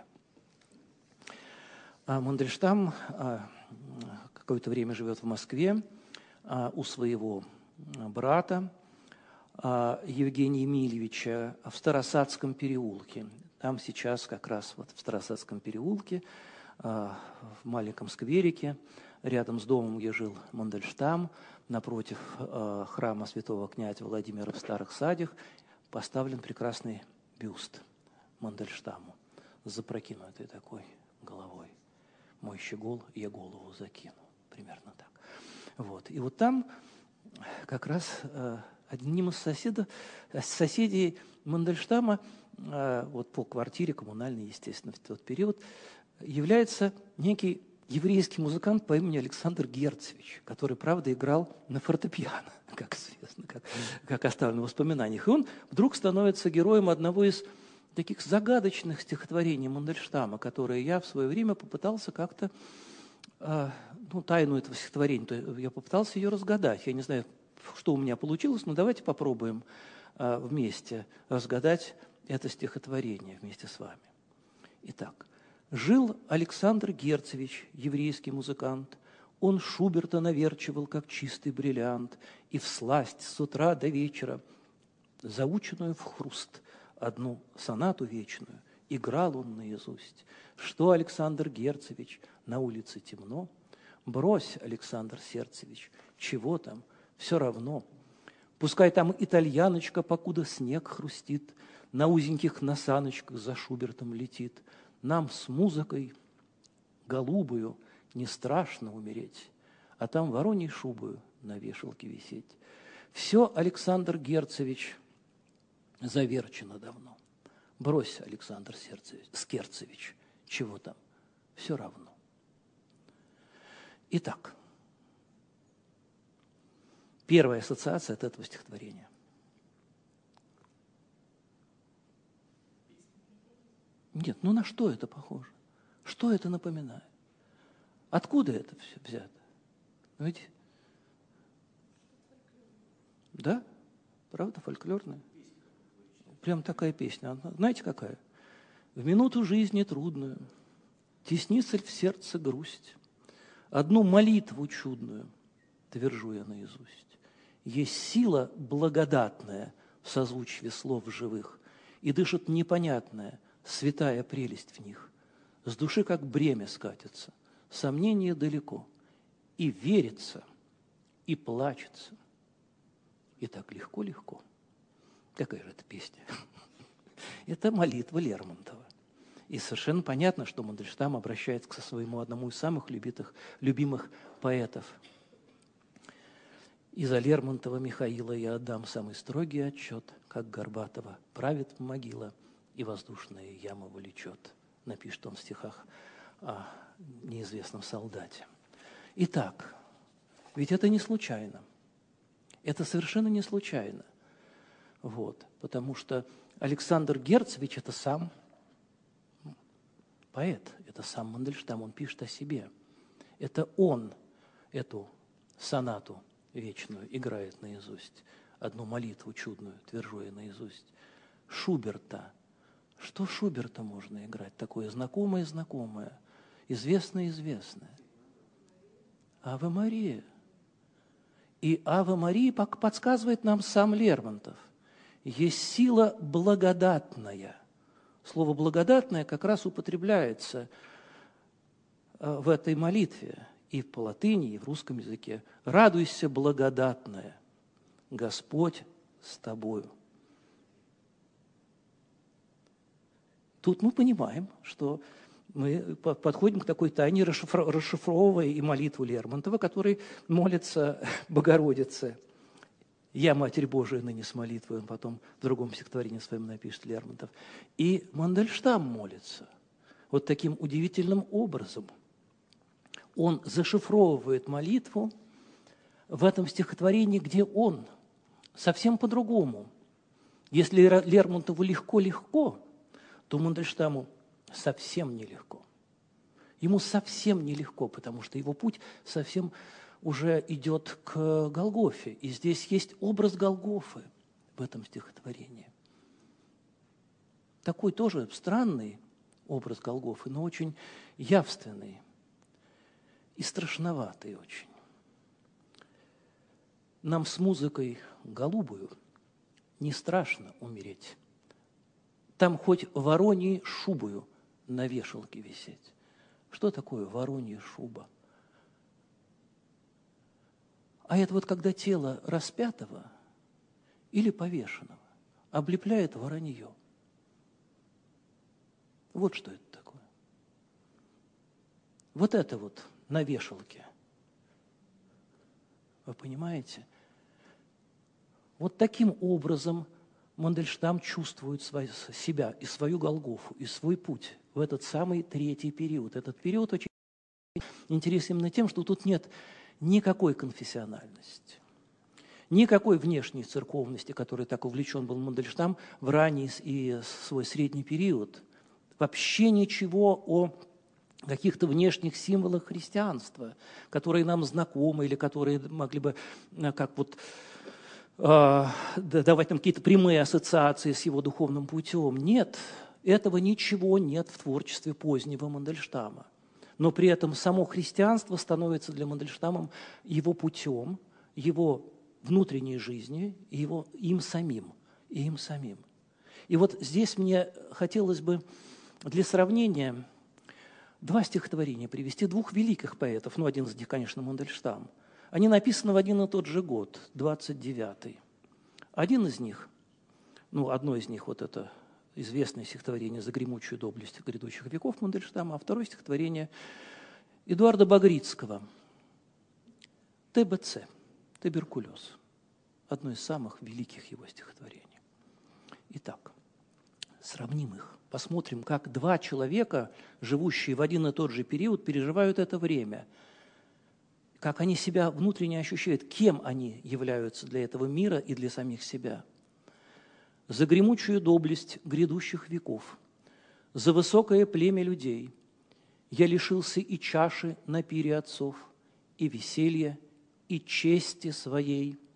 А Мандельштам а, какое-то время живет в Москве а, у своего брата а, Евгения Емельевича в Старосадском переулке. Там сейчас как раз вот в Старосадском переулке, а, в маленьком скверике, рядом с домом, где жил Мандельштам, напротив а, храма святого князя Владимира в Старых Садях, поставлен прекрасный бюст Мандельштаму с запрокинутой такой головой. «Мой щегол, я голову закину». Примерно так. Вот. И вот там как раз э, одним из соседов, соседей Мандельштама, э, вот по квартире коммунальной, естественно, в тот период, является некий еврейский музыкант по имени Александр Герцевич, который, правда, играл на фортепиано, как известно, как, как оставлено в воспоминаниях. И он вдруг становится героем одного из таких загадочных стихотворений Мандельштама, которые я в свое время попытался как-то, э, ну, тайну этого стихотворения, то я попытался ее разгадать. Я не знаю, что у меня получилось, но давайте попробуем э, вместе разгадать это стихотворение вместе с вами. Итак. Жил Александр Герцевич, еврейский музыкант. Он Шуберта наверчивал, как чистый бриллиант, и всласть с утра до вечера, заученную в хруст, одну сонату вечную играл он наизусть. Что, Александр Герцевич, на улице темно? Брось, Александр Сердцевич, чего там, все равно. Пускай там итальяночка, покуда снег хрустит, на узеньких носаночках за Шубертом летит. Нам с музыкой голубую не страшно умереть, а там вороньей шубою на вешалке висеть. Все, Александр Герцевич, заверчено давно. Брось, Александр Скерцевич, чего там, все равно. Итак, первая ассоциация от этого стихотворения. Нет, ну на что это похоже? Что это напоминает? Откуда это все взято? Ведь Да? Правда, фольклорная? Прям такая песня. Знаете, какая? В минуту жизни трудную теснится в сердце грусть. Одну молитву чудную твержу я наизусть. Есть сила благодатная в созвучии слов живых, и дышит непонятная, святая прелесть в них. С души как бремя скатится, сомнение далеко, и верится, и плачется, и так легко-легко. Какая же это песня? Это молитва Лермонтова. И совершенно понятно, что Мандельштам обращается к своему одному из самых любитых, любимых поэтов. И за Лермонтова Михаила я отдам самый строгий отчет, как Горбатова правит могила, и воздушная яма влечет. Напишет он в стихах о неизвестном солдате. Итак, ведь это не случайно. Это совершенно не случайно. Вот, потому что Александр Герцевич – это сам поэт, это сам Мандельштам, он пишет о себе. Это он эту сонату вечную играет наизусть, одну молитву чудную, твержу я наизусть. Шуберта. Что Шуберта можно играть? Такое знакомое-знакомое, известное-известное. Аве Мария. И Аве Мария подсказывает нам сам Лермонтов. Есть сила благодатная. Слово «благодатное» как раз употребляется в этой молитве и по латыни, и в русском языке. «Радуйся, благодатная, Господь с тобою». Тут мы понимаем, что мы подходим к такой тайне, расшифровывая и молитву Лермонтова, который молится Богородице. «Я, Матерь Божия, ныне с молитвой», он потом в другом стихотворении своем напишет Лермонтов. И Мандельштам молится вот таким удивительным образом. Он зашифровывает молитву в этом стихотворении, где он совсем по-другому. Если Лермонтову легко-легко, то Мандельштаму совсем нелегко. Ему совсем нелегко, потому что его путь совсем уже идет к Голгофе. И здесь есть образ Голгофы в этом стихотворении. Такой тоже странный образ Голгофы, но очень явственный и страшноватый очень. Нам с музыкой голубую не страшно умереть. Там хоть вороньей шубою на вешалке висеть. Что такое воронья шуба? А это вот когда тело распятого или повешенного облепляет воронье. Вот что это такое. Вот это вот на вешалке. Вы понимаете? Вот таким образом Мандельштам чувствует свою, себя и свою Голгофу, и свой путь в этот самый третий период. Этот период очень интересен именно тем, что тут нет никакой конфессиональности, никакой внешней церковности, которой так увлечен был Мандельштам в ранний и свой средний период. Вообще ничего о каких-то внешних символах христианства, которые нам знакомы или которые могли бы, как вот, давать нам какие-то прямые ассоциации с его духовным путем. Нет, этого ничего нет в творчестве позднего Мандельштама. Но при этом само христианство становится для Мандельштама его путем, его внутренней жизни, его, им самим, и им самим. И вот здесь мне хотелось бы для сравнения два стихотворения привести двух великих поэтов. Ну, один из них, конечно, Мандельштам. Они написаны в один и тот же год, двадцать девятый. Один из них, ну, одно из них, вот это известное стихотворение «За гремучую доблесть грядущих веков» Мандельштама, а второе стихотворение Эдуарда Багрицкого «Тэ Бэ Цэ», «Туберкулез», одно из самых великих его стихотворений. Итак, сравним их, посмотрим, как два человека, живущие в один и тот же период, переживают это время, как они себя внутренне ощущают, кем они являются для этого мира и для самих себя. За гремучую доблесть грядущих веков, за высокое племя людей я лишился и чаши на пире отцов, и веселья, и чести своей.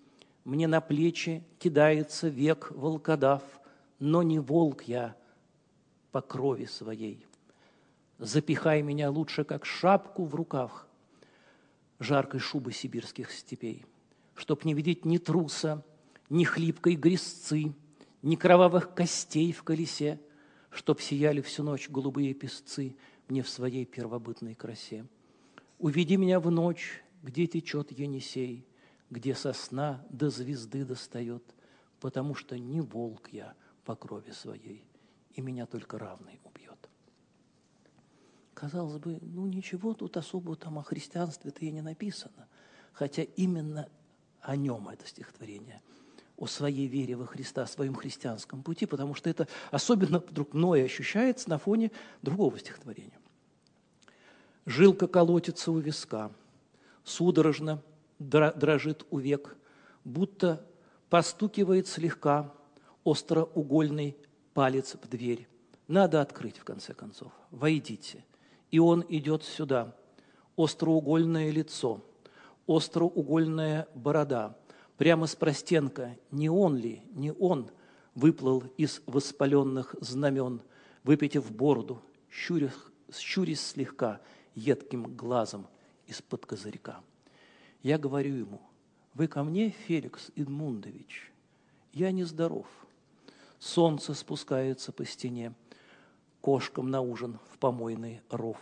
мне на плечи кидается век волкодав, но не волк я по крови своей. Запихай меня лучше, как шапку в рукав жаркой шубы сибирских степей, чтоб не видеть ни труса, ни хлипкой грязцы, ни кровавых костей в колесе, чтоб сияли всю ночь голубые песцы мне в своей первобытной красе. Уведи меня в ночь, где течет Енисей, где сосна до звезды достает, потому что не волк я по крови своей, и меня только равный убьет. Казалось бы, ну ничего тут особого там о христианстве-то и не написано, хотя именно о нем это стихотворение, о своей вере во Христа, о своем христианском пути, потому что это особенно вдруг мною ощущается на фоне другого стихотворения. Жилка колотится у виска, судорожно дрожит у век, будто постукивает слегка остроугольный палец в дверь. Надо открыть, в конце концов. Войдите. И он идет сюда. Остроугольное лицо, остроугольная борода. Прямо с простенка, не он ли, не он, выплыл из воспаленных знамен, выпитив бороду, щурясь, щурясь слегка, едким глазом из-под козырька. Я говорю ему: вы ко мне, Феликс Эдмундович? Я нездоров. Солнце спускается по стене, кошкам на ужин в помойный ров.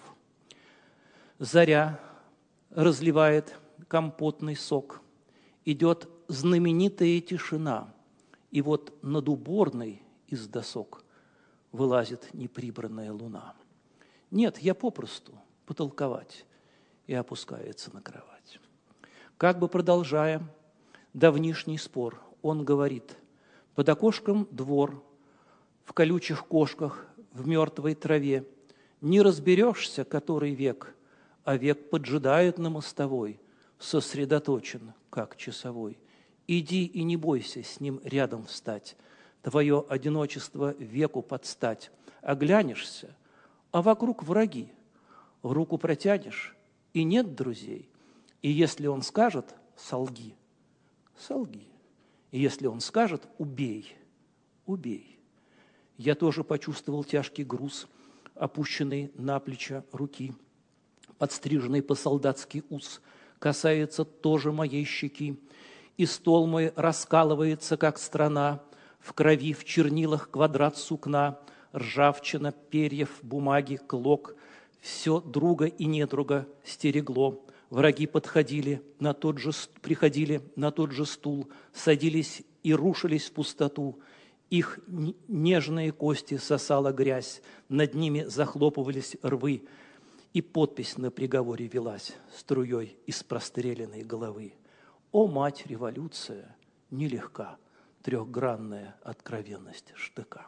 Заря разливает компотный сок, идет знаменитая тишина, и вот над уборной из досок вылазит неприбранная луна. Нет, я попросту потолковать, и опускается на кровать. Как бы продолжая давнишний спор, он говорит: под окошком двор, в колючих кошках, в мертвой траве, не разберешься, который век, а век поджидает на мостовой, сосредоточен, как часовой. Иди и не бойся с ним рядом встать, твое одиночество веку подстать. Оглянешься, а вокруг враги, руку протянешь, и нет друзей. И если он скажет «солги», солги. И если он скажет «убей», убей. Я тоже почувствовал тяжкий груз, опущенный на плечо руки, подстриженный по-солдатски ус, касается тоже моей щеки, и стол мой раскалывается, как страна, в крови, в чернилах квадрат сукна, ржавчина, перьев, бумаги, клок, все друга и недруга стерегло. Враги подходили на тот же, приходили на тот же стул, садились и рушились в пустоту. Их нежные кости сосала грязь, над ними захлопывались рвы, и подпись на приговоре велась струей из простреленной головы. О, мать революция, нелегка трехгранная откровенность штыка.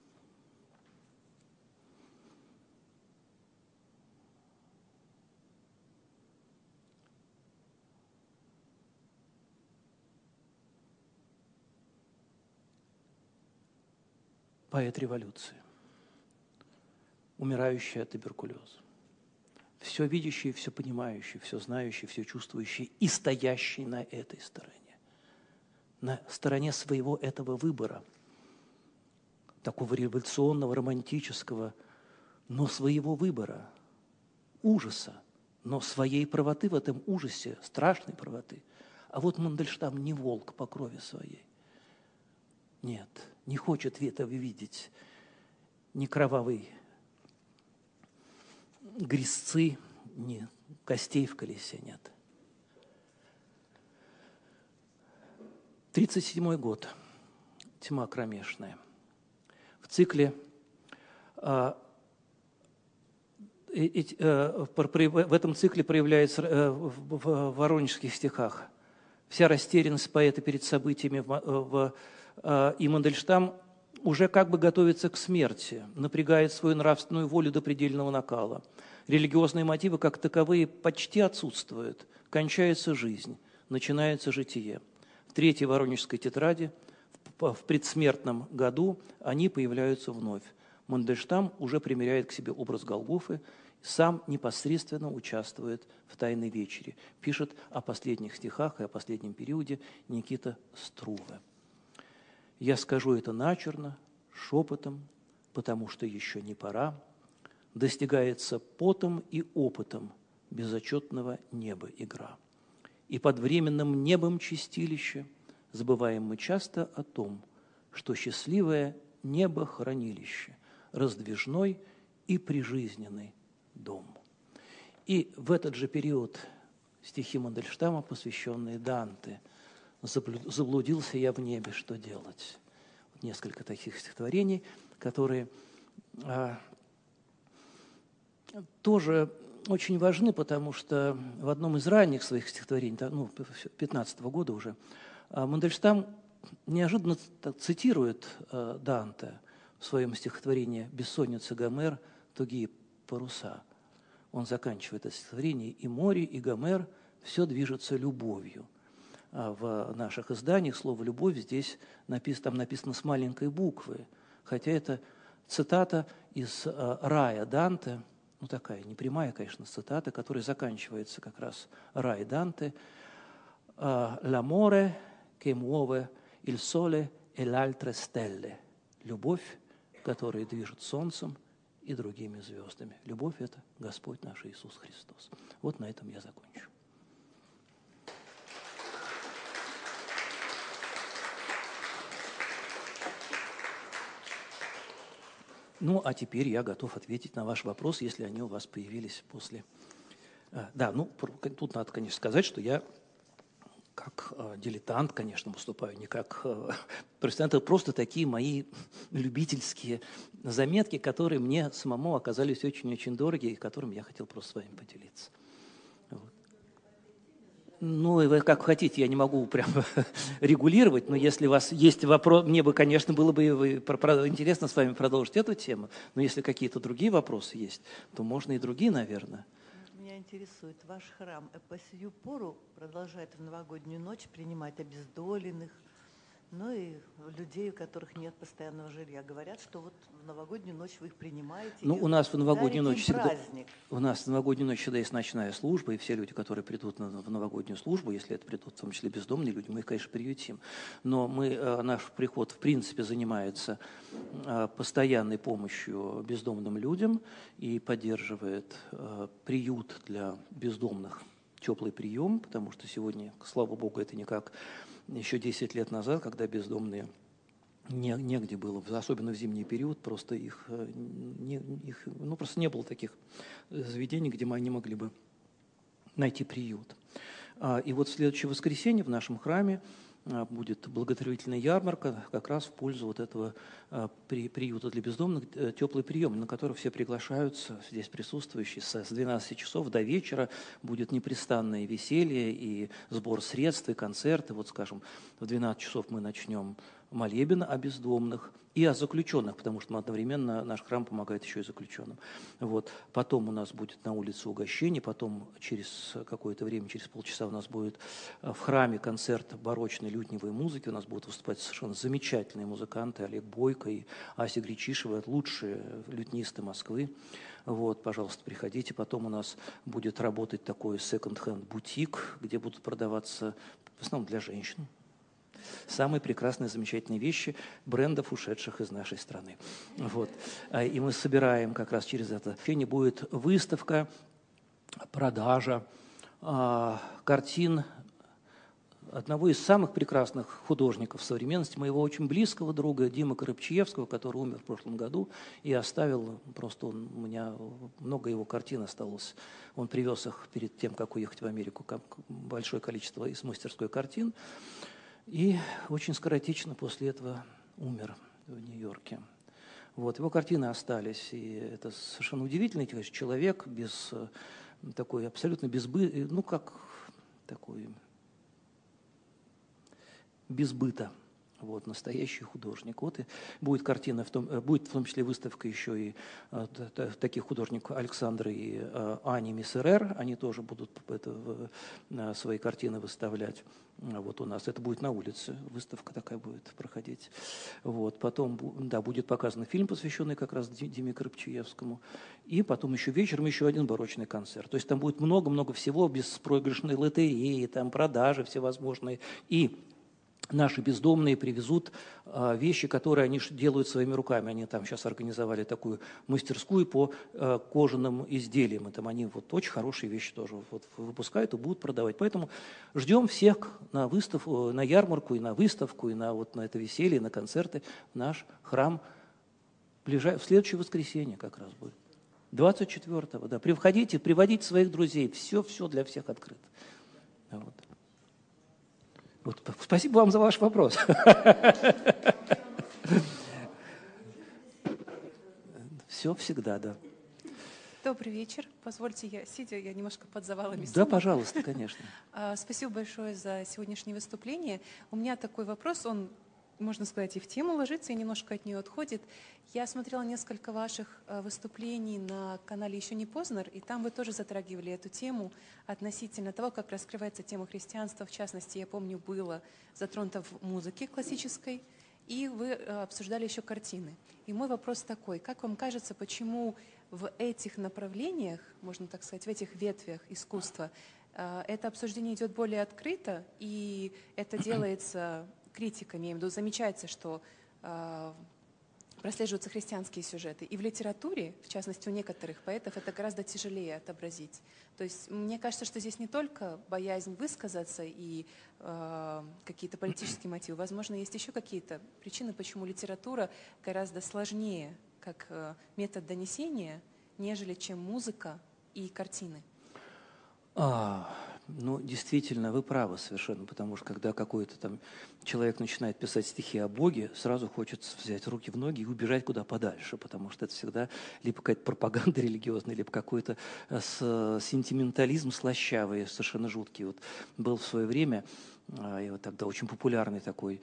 Поэт революции, умирающий от туберкулеза, все видящий, все понимающий, все знающий, все чувствующий и стоящий на этой стороне, на стороне своего этого выбора, такого революционного, романтического, но своего выбора, ужаса, но своей правоты в этом ужасе, страшной правоты. А вот Мандельштам не волк по крови своей. Нет, не хочет этого видеть ни кровавой грязцы, ни костей в колесе нет. Тридцать седьмой год. Тьма кромешная. В цикле а, э, э, в этом цикле проявляется э, в, в воронежских стихах вся растерянность поэта перед событиями в, в и Мандельштам уже как бы готовится к смерти, напрягает свою нравственную волю до предельного накала. Религиозные мотивы, как таковые, почти отсутствуют. Кончается жизнь, начинается житие. В третьей воронежской тетради в предсмертном году они появляются вновь. Мандельштам уже примеряет к себе образ Голгофы, сам непосредственно участвует в «Тайной вечере». Пишет о последних стихах и о последнем периоде Никита Струве. «Я скажу это начерно, шепотом, потому что еще не пора. Достигается потом и опытом безотчетного неба игра. И под временным небом чистилища забываем мы часто о том, что счастливое небо-хранилище, раздвижной и прижизненный дом». И в этот же период стихи Мандельштама, посвященные Данте. «Заблудился я в небе, что делать?» Несколько таких стихотворений, которые а, тоже очень важны, потому что в одном из ранних своих стихотворений, ну, пятнадцатого года уже, Мандельштам неожиданно цитирует а, Данте в своем стихотворении «Бессонница Гомер, тугие паруса». Он заканчивает это стихотворение: «И море, и Гомер, все движется любовью». А в наших изданиях слово «любовь» здесь написано, там написано с маленькой буквы, хотя это цитата из а, «Рая» Данте, ну такая непрямая, конечно, цитата, которая заканчивается как раз «Рай» Данте: «L'amore che muove il sole e l'altre stelle». Любовь, которая движет солнцем и другими звездами. Любовь – это Господь наш Иисус Христос. Вот на этом я закончу. Ну, а теперь я готов ответить на ваш вопрос, если они у вас появились после... Да, ну, тут надо, конечно, сказать, что я как дилетант, конечно, выступаю, не как профессионал. Это просто такие мои любительские заметки, которые мне самому оказались очень-очень дорогие, и которыми я хотел просто с вами поделиться. Вот. Ну, и вы как хотите, я не могу прямо регулировать, но если у вас есть вопрос, мне бы, конечно, было бы интересно с вами продолжить эту тему, но если какие-то другие вопросы есть, то можно и другие, наверное. Меня интересует, ваш храм по сию пору продолжает в новогоднюю ночь принимать обездоленных, ну и людей, у которых нет постоянного жилья. Говорят, что вот в новогоднюю ночь вы их принимаете. Ну, у нас в новогоднюю ночь всегда, праздник. у нас в новогоднюю ночь всегда есть ночная служба, и все люди, которые придут на, в новогоднюю службу, если это придут в том числе бездомные люди, мы их, конечно, приютим. Но мы, наш приход, в принципе, занимается постоянной помощью бездомным людям и поддерживает приют для бездомных, теплый прием, потому что сегодня, слава богу, это не как еще десять лет назад, когда бездомные не, негде было, особенно в зимний период, просто их, не, их, ну, просто не было таких заведений, где они могли бы найти приют. И вот в следующее воскресенье в нашем храме будет благотворительная ярмарка как раз в пользу вот этого при, приюта для бездомных, теплый прием, на который все приглашаются, здесь присутствующие. С двенадцати часов до вечера будет непрестанное веселье и сбор средств, и концерты. Вот, скажем, в двенадцать часов мы начнем молебен о бездомных и о заключенных, потому что мы одновременно, наш храм помогает еще и заключенным. Вот. Потом у нас будет на улице угощение, потом через какое-то время, через полчаса у нас будет в храме концерт барочной лютневой музыки, у нас будут выступать совершенно замечательные музыканты, Олег Бойко и Ася Гречишева, лучшие лютнисты Москвы. Вот, пожалуйста, приходите. Потом у нас будет работать такой секонд-хенд бутик, где будут продаваться, в основном для женщин, самые прекрасные, замечательные вещи брендов, ушедших из нашей страны. Вот. И мы собираем как раз через это. Сегодня будет выставка, продажа а, картин одного из самых прекрасных художников современности, моего очень близкого друга Димы Коробчиевского, который умер в прошлом году и оставил, просто он, у меня много его картин осталось. Он привез их перед тем, как уехать в Америку, как большое количество из мастерской картин. И очень скоротечно после этого умер в Нью-Йорке. Вот, его картины остались, и это совершенно удивительный человек, без, такой абсолютно безбы, ну как такой, без быта. Вот, настоящий художник. Вот и будет картина, в том, будет в том числе выставка еще и а, т, таких художников Александра и а, Ани Миссерер. Они тоже будут это, в, а, свои картины выставлять. Вот у нас это будет на улице, выставка такая будет проходить. Вот, потом да, будет показан фильм, посвященный как раз Диме Коробчиевскому. И потом еще вечером еще один барочный концерт. То есть там будет много-много всего, беспроигрышной лотереи, там продажи всевозможные. И наши бездомные привезут а, вещи, которые они делают своими руками. Они там сейчас организовали такую мастерскую по а, кожаным изделиям. И там они вот очень хорошие вещи тоже вот выпускают и будут продавать. Поэтому ждем всех на выставку, на ярмарку, и на выставку, и на, вот, на это веселье, и на концерты в наш храм в следующее воскресенье как раз будет. двадцать четвёртого, да. Приходите, приводите своих друзей. Все-все для всех открыто. Вот. Вот, спасибо вам за ваш вопрос. Все всегда, да. Добрый вечер. Позвольте, я сидя, я немножко под завалами. Да, пожалуйста, конечно. Спасибо большое за сегодняшнее выступление. У меня такой вопрос, он, можно сказать, и в тему ложится, и немножко от нее отходит. Я смотрела несколько ваших выступлений на канале «Еще не Познер», и там вы тоже затрагивали эту тему относительно того, как раскрывается тема христианства. В частности, я помню, было затронуто в музыке классической, и вы обсуждали еще картины. И мой вопрос такой: как вам кажется, почему в этих направлениях, можно так сказать, в этих ветвях искусства, это обсуждение идет более открыто, и это делается критиками, я имею в виду, замечается, что э, прослеживаются христианские сюжеты. И в литературе, в частности, у некоторых поэтов, это гораздо тяжелее отобразить. То есть мне кажется, что здесь не только боязнь высказаться и э, какие-то политические мотивы. Возможно, есть еще какие-то причины, почему литература гораздо сложнее как э, метод донесения, нежели чем музыка и картины. А, ну, действительно, вы правы совершенно, потому что когда какой-то там человек начинает писать стихи о Боге, сразу хочется взять руки в ноги и убежать куда подальше, потому что это всегда либо какая-то пропаганда религиозная, либо какой-то сентиментализм слащавый, совершенно жуткий. Вот был в свое время, и вот тогда очень популярный такой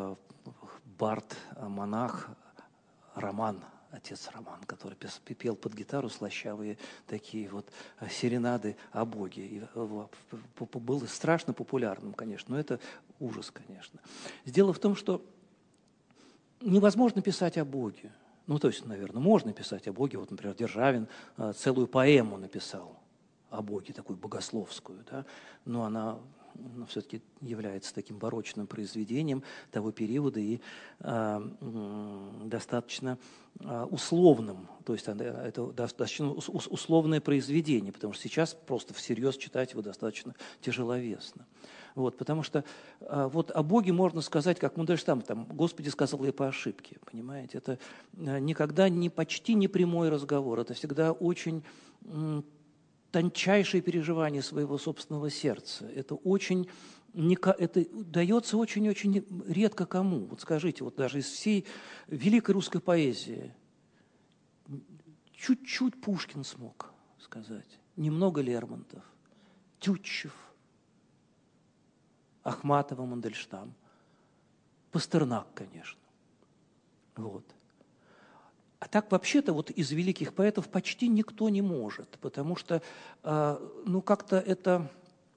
бард, монах Роман, отец Роман, который пел под гитару слащавые такие вот серенады о Боге. И был страшно популярным, конечно, но это ужас, конечно. Дело в том, что невозможно писать о Боге. Ну, то есть, наверное, можно писать о Боге. Вот, например, Державин целую поэму написал о Боге, такую богословскую, да? Но она но все-таки является таким барочным произведением того периода и э, достаточно э, условным. То есть это достаточно условное произведение, потому что сейчас просто всерьез читать его достаточно тяжеловесно. Вот, потому что э, вот о Боге можно сказать, как Мандельштам, там, «Господи, сказал я по ошибке». Понимаете? Это э, никогда не, почти не прямой разговор. Это всегда очень... Э, тончайшее переживание своего собственного сердца. Это очень, это дается очень-очень редко кому. Вот скажите, вот даже из всей великой русской поэзии чуть-чуть Пушкин смог сказать, немного Лермонтов, Тютчев, Ахматова, Мандельштам, Пастернак, конечно. Вот. А так вообще-то вот из великих поэтов почти никто не может, потому что, ну, как-то это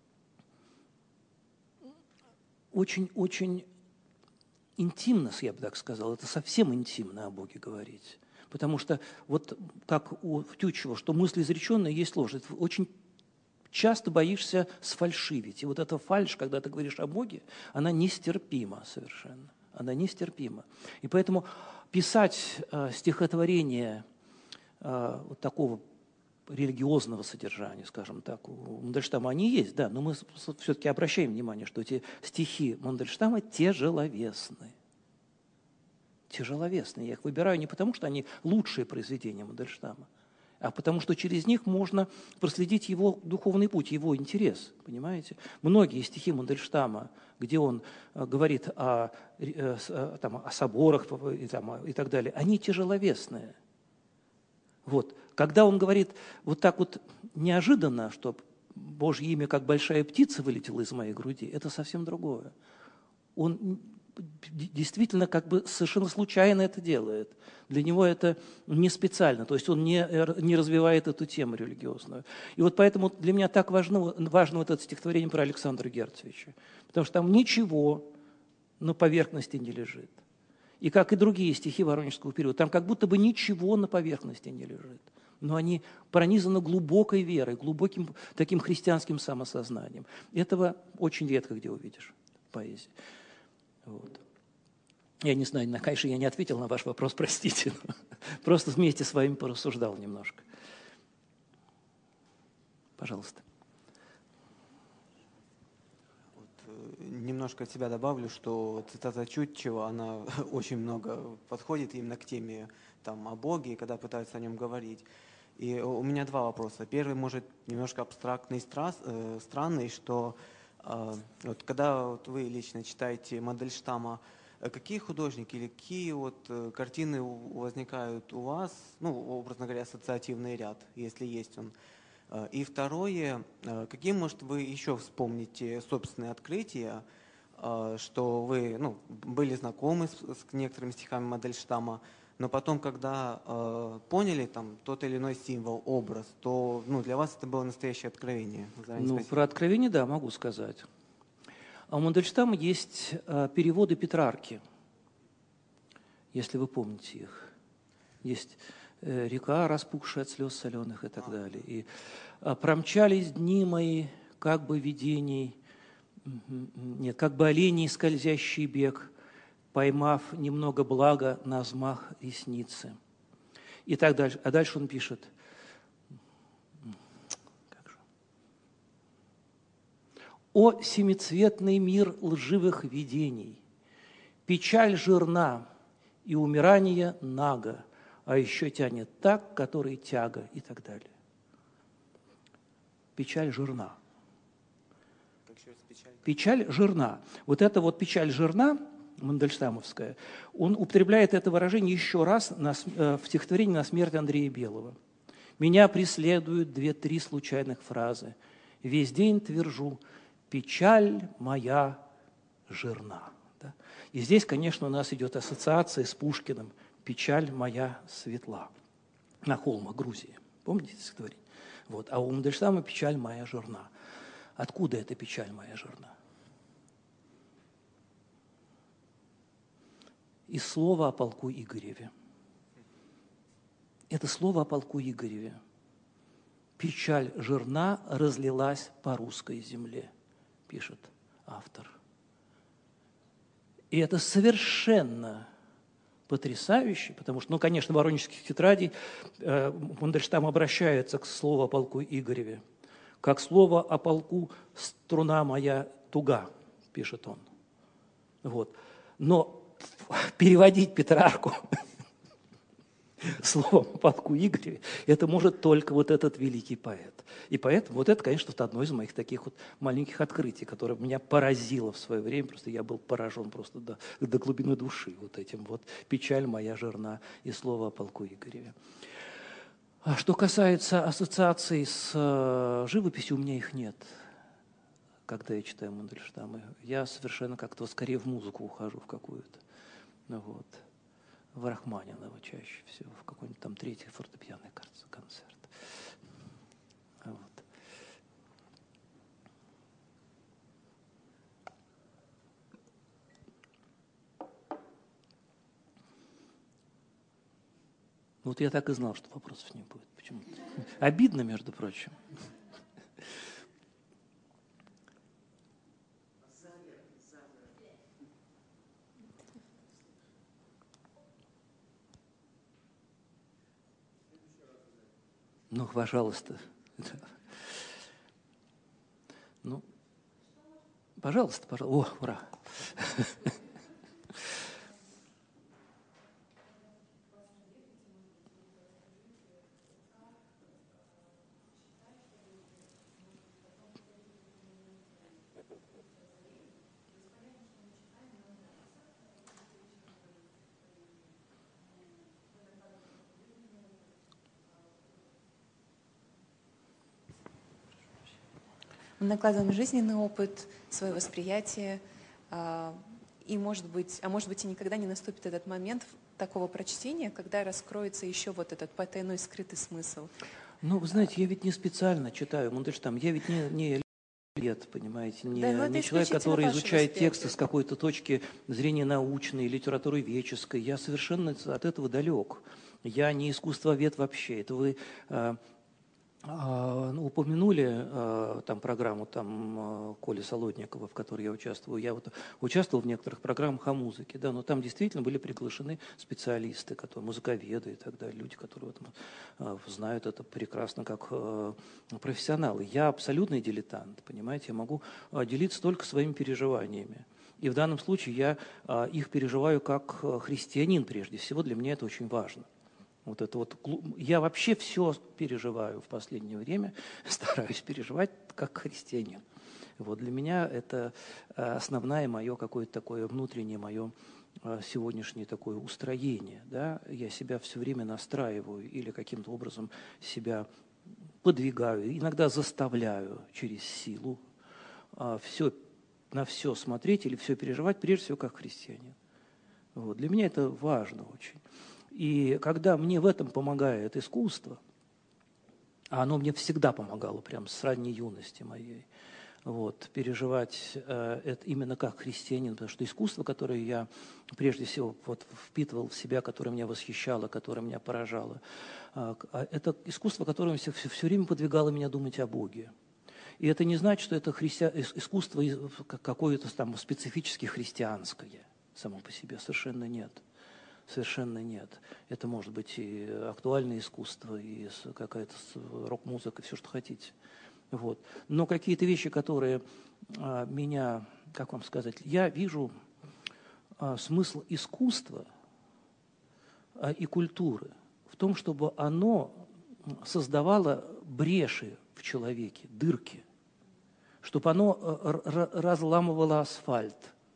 очень-очень интимно, я бы так сказал, это совсем интимно о Боге говорить. Потому что вот как у Тютчева, что мысль изреченная есть ложь, это очень часто боишься сфальшивить. И вот эта фальшь, когда ты говоришь о Боге, она нестерпима совершенно. Она нестерпима. И поэтому писать э, стихотворение э, вот такого религиозного содержания, скажем так, у Мандельштама они есть, да, но мы все-таки обращаем внимание, что эти стихи Мандельштама тяжеловесны. Тяжеловесны. Я их выбираю не потому, что они лучшие произведения Мандельштама, а потому что через них можно проследить его духовный путь, его интерес, понимаете? Многие стихи Мандельштама, где он говорит о, там, о соборах и, там, и так далее, они тяжеловесные. Вот. Когда он говорит вот так вот неожиданно, что Божье имя, как большая птица, вылетело из моей груди, это совсем другое. Он действительно как бы совершенно случайно это делает. Для него это не специально, то есть он не, не развивает эту тему религиозную. И вот поэтому для меня так важно, важно вот это стихотворение про Александра Герцевича, потому что там ничего на поверхности не лежит. И как и другие стихи воронежского периода, там как будто бы ничего на поверхности не лежит. Но они пронизаны глубокой верой, глубоким таким христианским самосознанием. Этого очень редко где увидишь в поэзии. Вот. Я не знаю, конечно, я не ответил на ваш вопрос, простите, но просто вместе с вами порассуждал немножко. Пожалуйста. Немножко от себя добавлю, что цитата Чутчева, она очень много подходит именно к теме там, о Боге, когда пытаются о нем говорить. И у меня два вопроса. Первый, может, немножко абстрактный, страс, э, странный, что э, вот, когда вот вы лично читаете Мандельштама, какие художники или какие вот э, картины возникают у вас, ну, образно говоря, ассоциативный ряд, если есть он? И второе, какие, может, вы еще вспомните собственные открытия, что вы ну, были знакомы с, с некоторыми стихами Мандельштама, но потом, когда э, поняли там, тот или иной символ, образ, то ну, для вас это было настоящее откровение. Ну, про откровение, да, могу сказать. А у Мандельштама есть э, переводы Петрарки, если вы помните их. Есть река, распухшая от слез соленых и так далее. И промчались дни мои, как бы видений, нет, как бы оленей скользящий бег, поймав немного блага на взмах ресницы. И так дальше. А дальше он пишет. Как же? О, семицветный мир лживых видений, печаль жирна и умирание наго, а еще тянет так, который тяга, и так далее. Печаль жирна. Печаль? Печаль жирна. Вот эта вот печаль жирна, мандельштамовская, он употребляет это выражение еще раз на, в стихотворении «На смерть Андрея Белого». «Меня преследуют две-три случайных фразы. Весь день твержу, печаль моя жирна». Да? И здесь, конечно, у нас идет ассоциация с Пушкиным. «Печаль моя светла» на холмах Грузии. Помните это стихотворение? Вот. А у Мандельштама «Печаль моя жирна». Откуда эта печаль моя жирна? Из слова о полку Игореве. Это слово о полку Игореве. «Печаль жирна разлилась по русской земле», пишет автор. И это совершенно потрясающий, потому что, ну, конечно, в воронежских тетрадей э, Мандельштам обращается к слову о полку Игореве. «Как слово о полку струна моя туга», пишет он. Вот. Но переводить Петрарку словом о полку Игореве, это может только вот этот великий поэт. И поэтому вот это, конечно, вот одно из моих таких вот маленьких открытий, которое меня поразило в свое время. Просто я был поражен просто до, до глубины души вот этим вот «Печаль моя жирна» и слово о полку Игореве. А что касается ассоциаций с э, живописью, у меня их нет, когда я читаю Мандельштама. Я совершенно как-то скорее в музыку ухожу в какую-то. Ну, вот. В Рахманинова чаще всего, в какой-нибудь там третий фортепианный концерт. Вот. Вот я так и знал, что вопросов не будет. Почему-то. Обидно, между прочим. Ну, пожалуйста. Ну, пожалуйста, пожалуйста. О, ура. Мы накладываем жизненный опыт, свое восприятие, И, может быть, а может быть, и никогда не наступит этот момент такого прочтения, когда раскроется еще вот этот потайной скрытый смысл. Ну, вы знаете, я ведь не специально читаю Мандельштам, я ведь не, не лет, понимаете, не, Да, не человек, который ваши изучает успехи. тексты с какой-то точки зрения научной, литературоведческой. Я совершенно от этого далек. Я не искусствовед вообще. Это вы э, э, ну, упомянули э, там программу там, э, Коли Солодникова, в которой я участвую. Я вот участвовал в некоторых программах о музыке, да, но там действительно были приглашены специалисты, которые, музыковеды и так далее, люди, которые в этом, э, знают это прекрасно как э, профессионалы. Я абсолютный дилетант, понимаете, я могу э, делиться только своими переживаниями. И в данном случае я э, их переживаю как э, христианин прежде всего, для меня это очень важно. Вот это вот, я вообще все переживаю в последнее время, стараюсь переживать как христианин. Вот для меня это основное мое какое-то такое внутреннее мое сегодняшнее такое устроение. Да? Я себя все время настраиваю или каким-то образом себя подвигаю, иногда заставляю через силу все, на все смотреть или все переживать, прежде всего как христианин. Вот. Для меня это важно очень. И когда мне в этом помогает искусство, а оно мне всегда помогало, прям с ранней юности моей, вот, переживать э, это именно как христианин, потому что искусство, которое я прежде всего вот, впитывал в себя, которое меня восхищало, которое меня поражало, э, это искусство, которое все, все, все время подвигало меня думать о Боге. И это не значит, что это христи... искусство какое-то там специфически христианское само по себе, совершенно нет. Совершенно нет. Это может быть и актуальное искусство, и какая-то рок-музыка, все, что хотите. Вот. Но какие-то вещи, которые а, меня, как вам сказать, я вижу а, смысл искусства а, и культуры в том, чтобы оно создавало бреши в человеке, дырки, чтобы оно разламывало асфальт,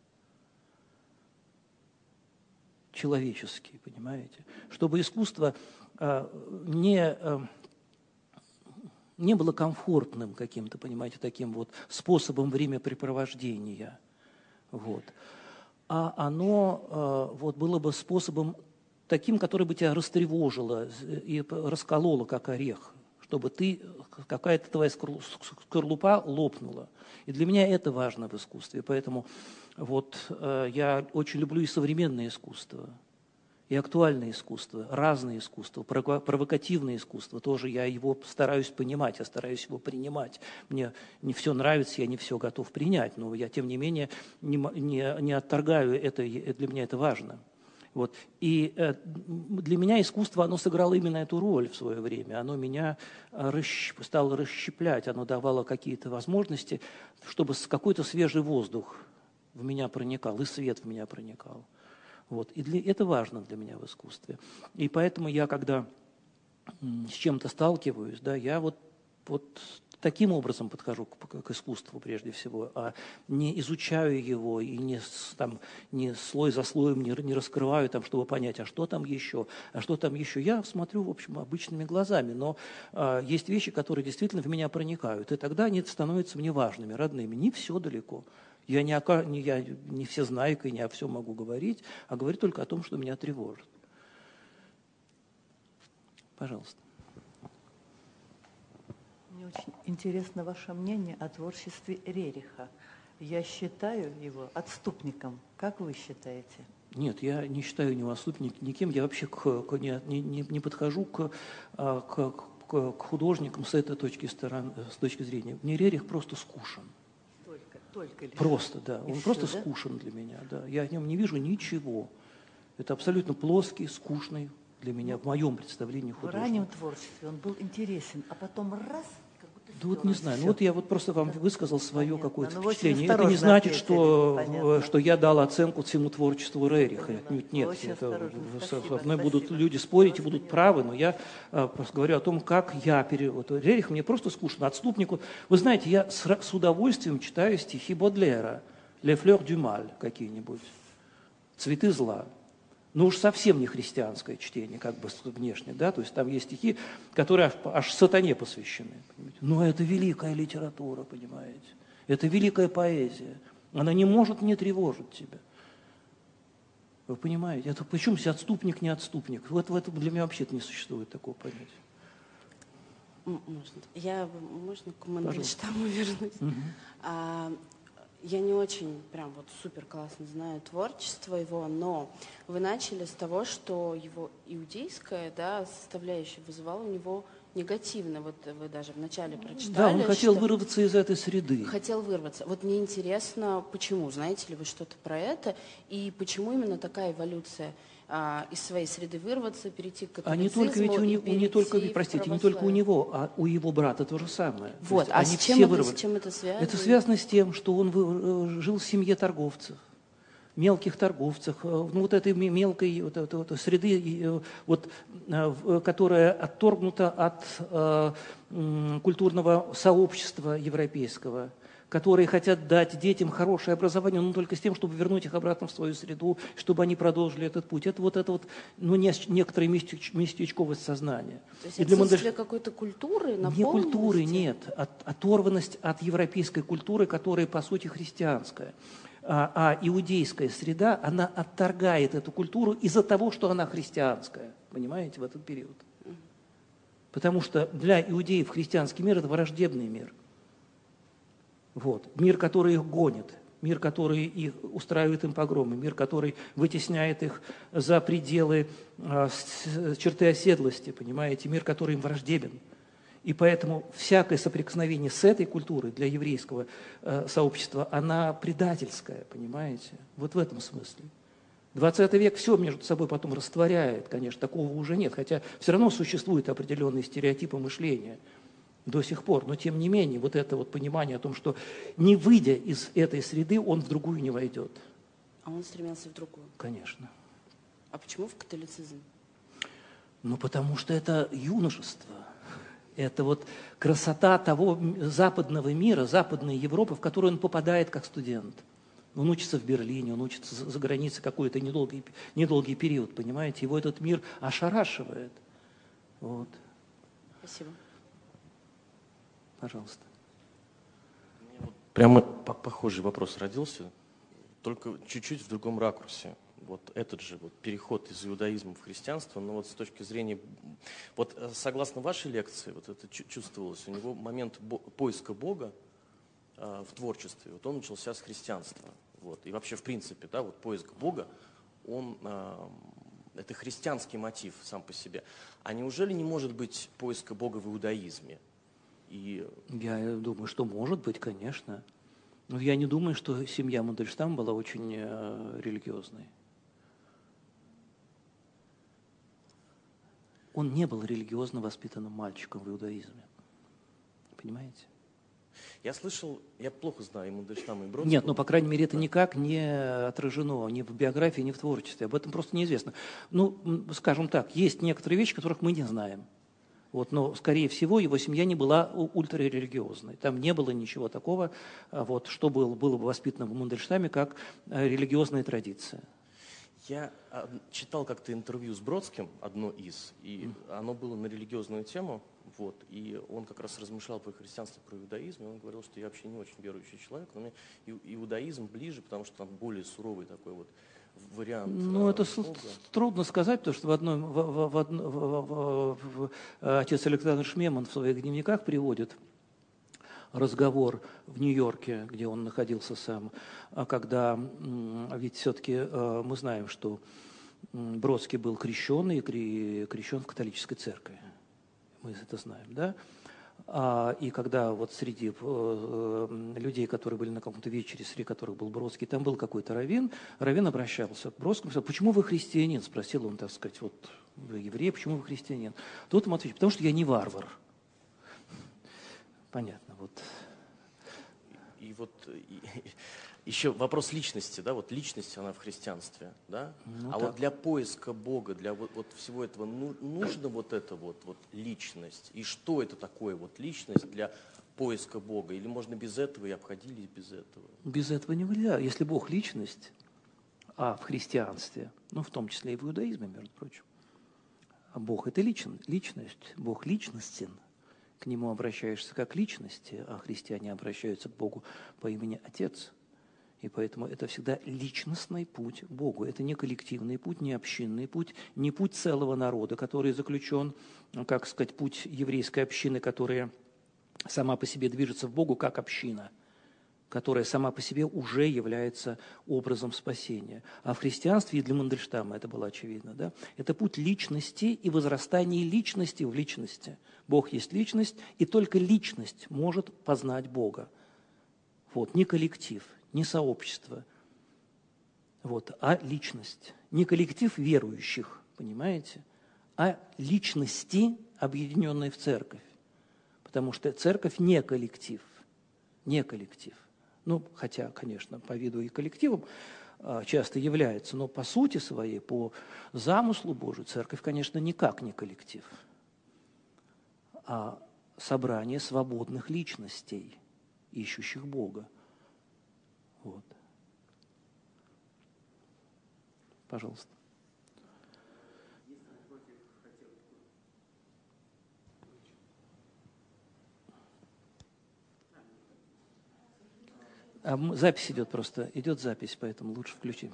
человеческие, понимаете? Чтобы искусство э, не, э, не было комфортным каким-то, понимаете, таким вот способом времяпрепровождения, вот. А оно э, вот, было бы способом таким, который бы тебя растревожило и раскололо, как орех, чтобы ты, какая-то твоя скорлупа лопнула. И для меня это важно в искусстве, поэтому вот э, я очень люблю и современное искусство, и актуальное искусство, разное искусство, провокативное искусство. Тоже я его стараюсь понимать, я стараюсь его принимать. Мне не все нравится, я не все готов принять, но я, тем не менее, не, не, не отторгаю это, для меня это важно. Вот. И э, для меня искусство, оно сыграло именно эту роль в свое время. Оно меня расщ... стало расщеплять, оно давало какие-то возможности, чтобы какой-то свежий воздух в меня проникал, и свет в меня проникал. Вот. И для... это важно для меня в искусстве. И поэтому я, когда с чем-то сталкиваюсь, да, я вот, вот таким образом подхожу к, к искусству прежде всего, а не изучаю его и не, там, не слой за слоем не, не раскрываю, там, чтобы понять, а что там еще, а что там еще. Я смотрю, в общем, обычными глазами, но а, есть вещи, которые действительно в меня проникают, и тогда они становятся мне важными, родными. Не все далеко. Я не, не, я не всезнайка и не о всем могу говорить, а говорю только о том, что меня тревожит. Пожалуйста. Мне очень интересно ваше мнение о творчестве Рериха. Я считаю его отступником. Как вы считаете? Нет, я не считаю его отступником никем. Я вообще к, к, не, не, не подхожу к, к, к, к художникам с этой точки, стороны, с точки зрения. Мне Рерих просто скучен. Только, только лишь. Просто, да. Он все, просто да? скучен для меня. Да. Я в нем не вижу ничего. Это абсолютно плоский, скучный для меня, ну, в моем представлении художник. В раннем творчестве он был интересен, а потом раз... Да вот не знаю. Ну вот я вот просто вам высказал свое какое-то ну, впечатление. Это не значит, что, что я дал оценку всему творчеству Рериха. Нет, нет. Это, со мной будут люди спорить и будут правы, но я а, просто говорю о том, как я перевод. Рерих мне просто скучно. Отступнику. Вы знаете, я с, с удовольствием читаю стихи Бодлера, «Les fleurs du mal» какие-нибудь, «Цветы зла». Ну уж совсем не христианское чтение, как бы внешне, да, то есть там есть стихи, которые аж, аж сатане посвящены. Понимаете? Но это великая литература, понимаете, это великая поэзия, она не может не тревожить тебя. Вы понимаете? Это почему здесь отступник, не отступник? Вот в этом для меня вообще-то не существует такого понятия. Можно. Я, можно к Мандельштаму вернусь? Угу. А, я не очень прям вот супер классно знаю творчество его, но вы начали с того, что его иудейская, да, составляющая вызывала у него негативно. Вот вы даже вначале прочитали. Да, он хотел что... вырваться из этой среды. Хотел вырваться. Вот мне интересно, почему? Знаете ли вы что-то про это? И почему именно такая эволюция? А, из своей среды вырваться, перейти к католицизму. А не только ведь у него, не только, простите, не только у него, а у его брата то же самое. Вот, а они с чем, все это, с чем это связано? Это связано с тем, что он жил в семье торговцев, мелких торговцев, ну вот этой мелкой вот, вот, вот, среды, вот, которая отторгнута от э, культурного сообщества европейского, которые хотят дать детям хорошее образование, но только с тем, чтобы вернуть их обратно в свою среду, чтобы они продолжили этот путь. Это вот это вот, ну, не, некоторая местеч, местечковость сознания. То есть отсутствие Мандельш... какой-то культуры, наполненности? Не культуры, нет. От, оторванность от европейской культуры, которая, по сути, христианская. А, а иудейская среда, она отторгает эту культуру из-за того, что она христианская. Понимаете, в этот период. Потому что для иудеев христианский мир – это враждебный мир. Вот. Мир, который их гонит, мир, который их, устраивает им погромы, мир, который вытесняет их за пределы э, с, черты оседлости, понимаете, мир, который им враждебен. И поэтому всякое соприкосновение с этой культурой для еврейского э, сообщества, она предательская, понимаете, вот в этом смысле. двадцатый век все между собой потом растворяет, конечно, такого уже нет, хотя все равно существуют определенные стереотипы мышления до сих пор, но тем не менее вот это вот понимание о том, что не выйдя из этой среды, он в другую не войдет. А он стремился в другую? Конечно. А почему в католицизм? Ну, потому что это юношество. Это вот красота того западного мира, западной Европы, в которую он попадает как студент. Он учится в Берлине, он учится за границей какой-то недолгий, недолгий период, понимаете? Его этот мир ошарашивает. Вот. Спасибо. Пожалуйста. Прямо похожий вопрос родился, только чуть-чуть в другом ракурсе. Вот этот же вот переход из иудаизма в христианство, но вот с точки зрения, вот согласно вашей лекции, вот это чувствовалось, у него момент бо- поиска Бога э, в творчестве, вот он начался с христианства. Вот. И вообще, в принципе, да, вот поиск Бога, он, э, это христианский мотив сам по себе. А неужели не может быть поиска Бога в иудаизме? И... Я думаю, что может быть, конечно. Но я не думаю, что семья Мандельштама была очень э, религиозной. Он не был религиозно воспитанным мальчиком в иудаизме. Понимаете? Я слышал, я плохо знаю и Мандельштама, и Бродского. Нет, но, по крайней мере, это никак не отражено ни в биографии, ни в творчестве. Об этом просто неизвестно. Ну, скажем так, есть некоторые вещи, которых мы не знаем. Вот, но, скорее всего, его семья не была ультрарелигиозной. Там не было ничего такого, вот, что было, было бы воспитано в Мандельштаме, как религиозная традиция. Я читал как-то интервью с Бродским, одно из, и оно было на религиозную тему, вот, и он как раз размышлял про христианство, про иудаизм, и он говорил, что я вообще не очень верующий человек, но мне иудаизм ближе, потому что там более суровый такой вот вариант. Ну, это Бога. Трудно сказать, потому что в одной, в, в, в, в, в, в, отец Александр Шмеман в своих дневниках приводит разговор в Нью-Йорке, где он находился сам, когда, ведь все-таки мы знаем, что Бродский был крещенный и крещен в католической церкви. Мы это знаем, да? И когда вот среди людей, которые были на каком-то вечере, среди которых был Бродский, там был какой-то раввин, раввин обращался к Бродскому, сказал: почему вы христианин? Спросил он, так сказать, вот вы еврей, почему вы христианин? Тот ему ответил: потому что я не варвар. Понятно, вот. И, и вот и, еще вопрос личности, да, вот личность, она в христианстве, да? Ну, а так. Вот для поиска Бога, для вот, вот всего этого ну, нужно вот эта вот, вот личность. И что это такое вот личность для поиска Бога? Или можно без этого и обходились без этого? Без этого нельзя. Если Бог личность, а в христианстве, ну в том числе и в иудаизме, между прочим, а Бог это личность, личность, Бог личностен. К Нему обращаешься как к личности, а христиане обращаются к Богу по имени Отец. И поэтому это всегда личностный путь к Богу. Это не коллективный путь, не общинный путь, не путь целого народа, который заключен, как сказать, путь еврейской общины, которая сама по себе движется в Богу как община, которая сама по себе уже является образом спасения. А в христианстве и для Мандельштама это было очевидно. Да? Это путь личности и возрастания личности в личности. Бог есть личность, и только личность может познать Бога. Вот, не коллектив, не сообщество, вот, а личность. Не коллектив верующих, понимаете, а личности, объединенные в церковь. Потому что церковь не коллектив, не коллектив. Ну, хотя, конечно, по виду и коллективом часто является, но по сути своей, по замыслу Божию, церковь, конечно, никак не коллектив, а собрание свободных личностей, ищущих Бога. Вот. Пожалуйста. А запись идет просто, идет запись, поэтому лучше включим.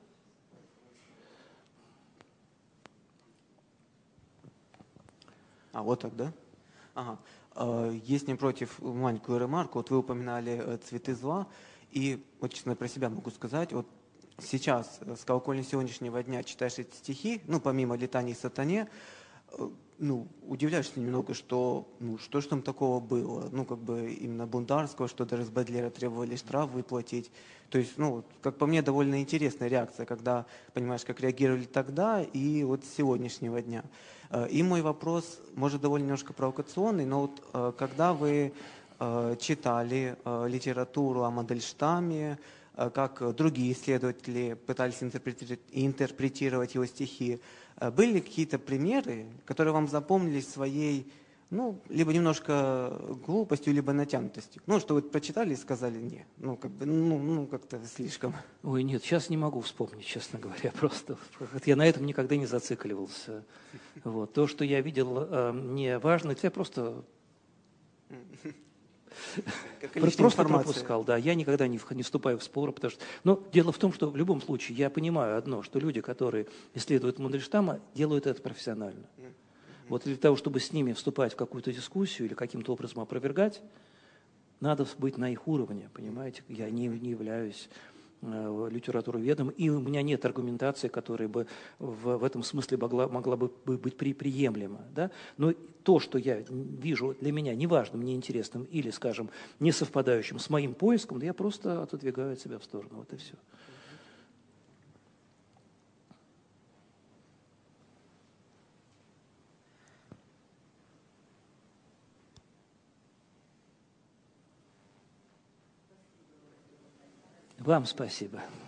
А, вот так, да? Ага. Есть не против маленькую ремарку. Вот вы упоминали цветы зла, и вот честно про себя могу сказать, вот сейчас с колокольни сегодняшнего дня читаешь эти стихи, ну, помимо летаний сатане, ну, удивляешься немного, что, ну, что ж там такого было, ну, как бы именно бунтарского, что даже с Бодлера требовали штраф выплатить. То есть, ну, как по мне, довольно интересная реакция, когда понимаешь, как реагировали тогда и вот с сегодняшнего дня. И мой вопрос, может, довольно немножко провокационный, но вот когда вы читали литературу о Мандельштаме, как другие исследователи пытались интерпретировать, интерпретировать его стихи, были какие-то примеры, которые вам запомнились своей, ну, либо немножко глупостью, либо натянутостью? Ну, что вы прочитали и сказали, не, ну, как бы, ну, ну как-то слишком. Ой, нет, сейчас не могу вспомнить, честно говоря, просто. Я на этом никогда не зацикливался. Вот. То, что я видел, э, не важно, это я просто... Просто пропускал, да. Я никогда не, не вступаю в споры, потому что... Но дело в том, что в любом случае я понимаю одно, что люди, которые исследуют Мандельштама, делают это профессионально. Вот для того, чтобы с ними вступать в какую-то дискуссию или каким-то образом опровергать, надо быть на их уровне, понимаете? Я не, не являюсь э, литературоведом, и у меня нет аргументации, которая бы в, в этом смысле могла, могла бы быть при, приемлема. Да? Но то, что я вижу для меня неважным, неинтересным или, скажем, не совпадающим с моим поиском, да я просто отодвигаю от себя в сторону. Вот и все. Вам спасибо.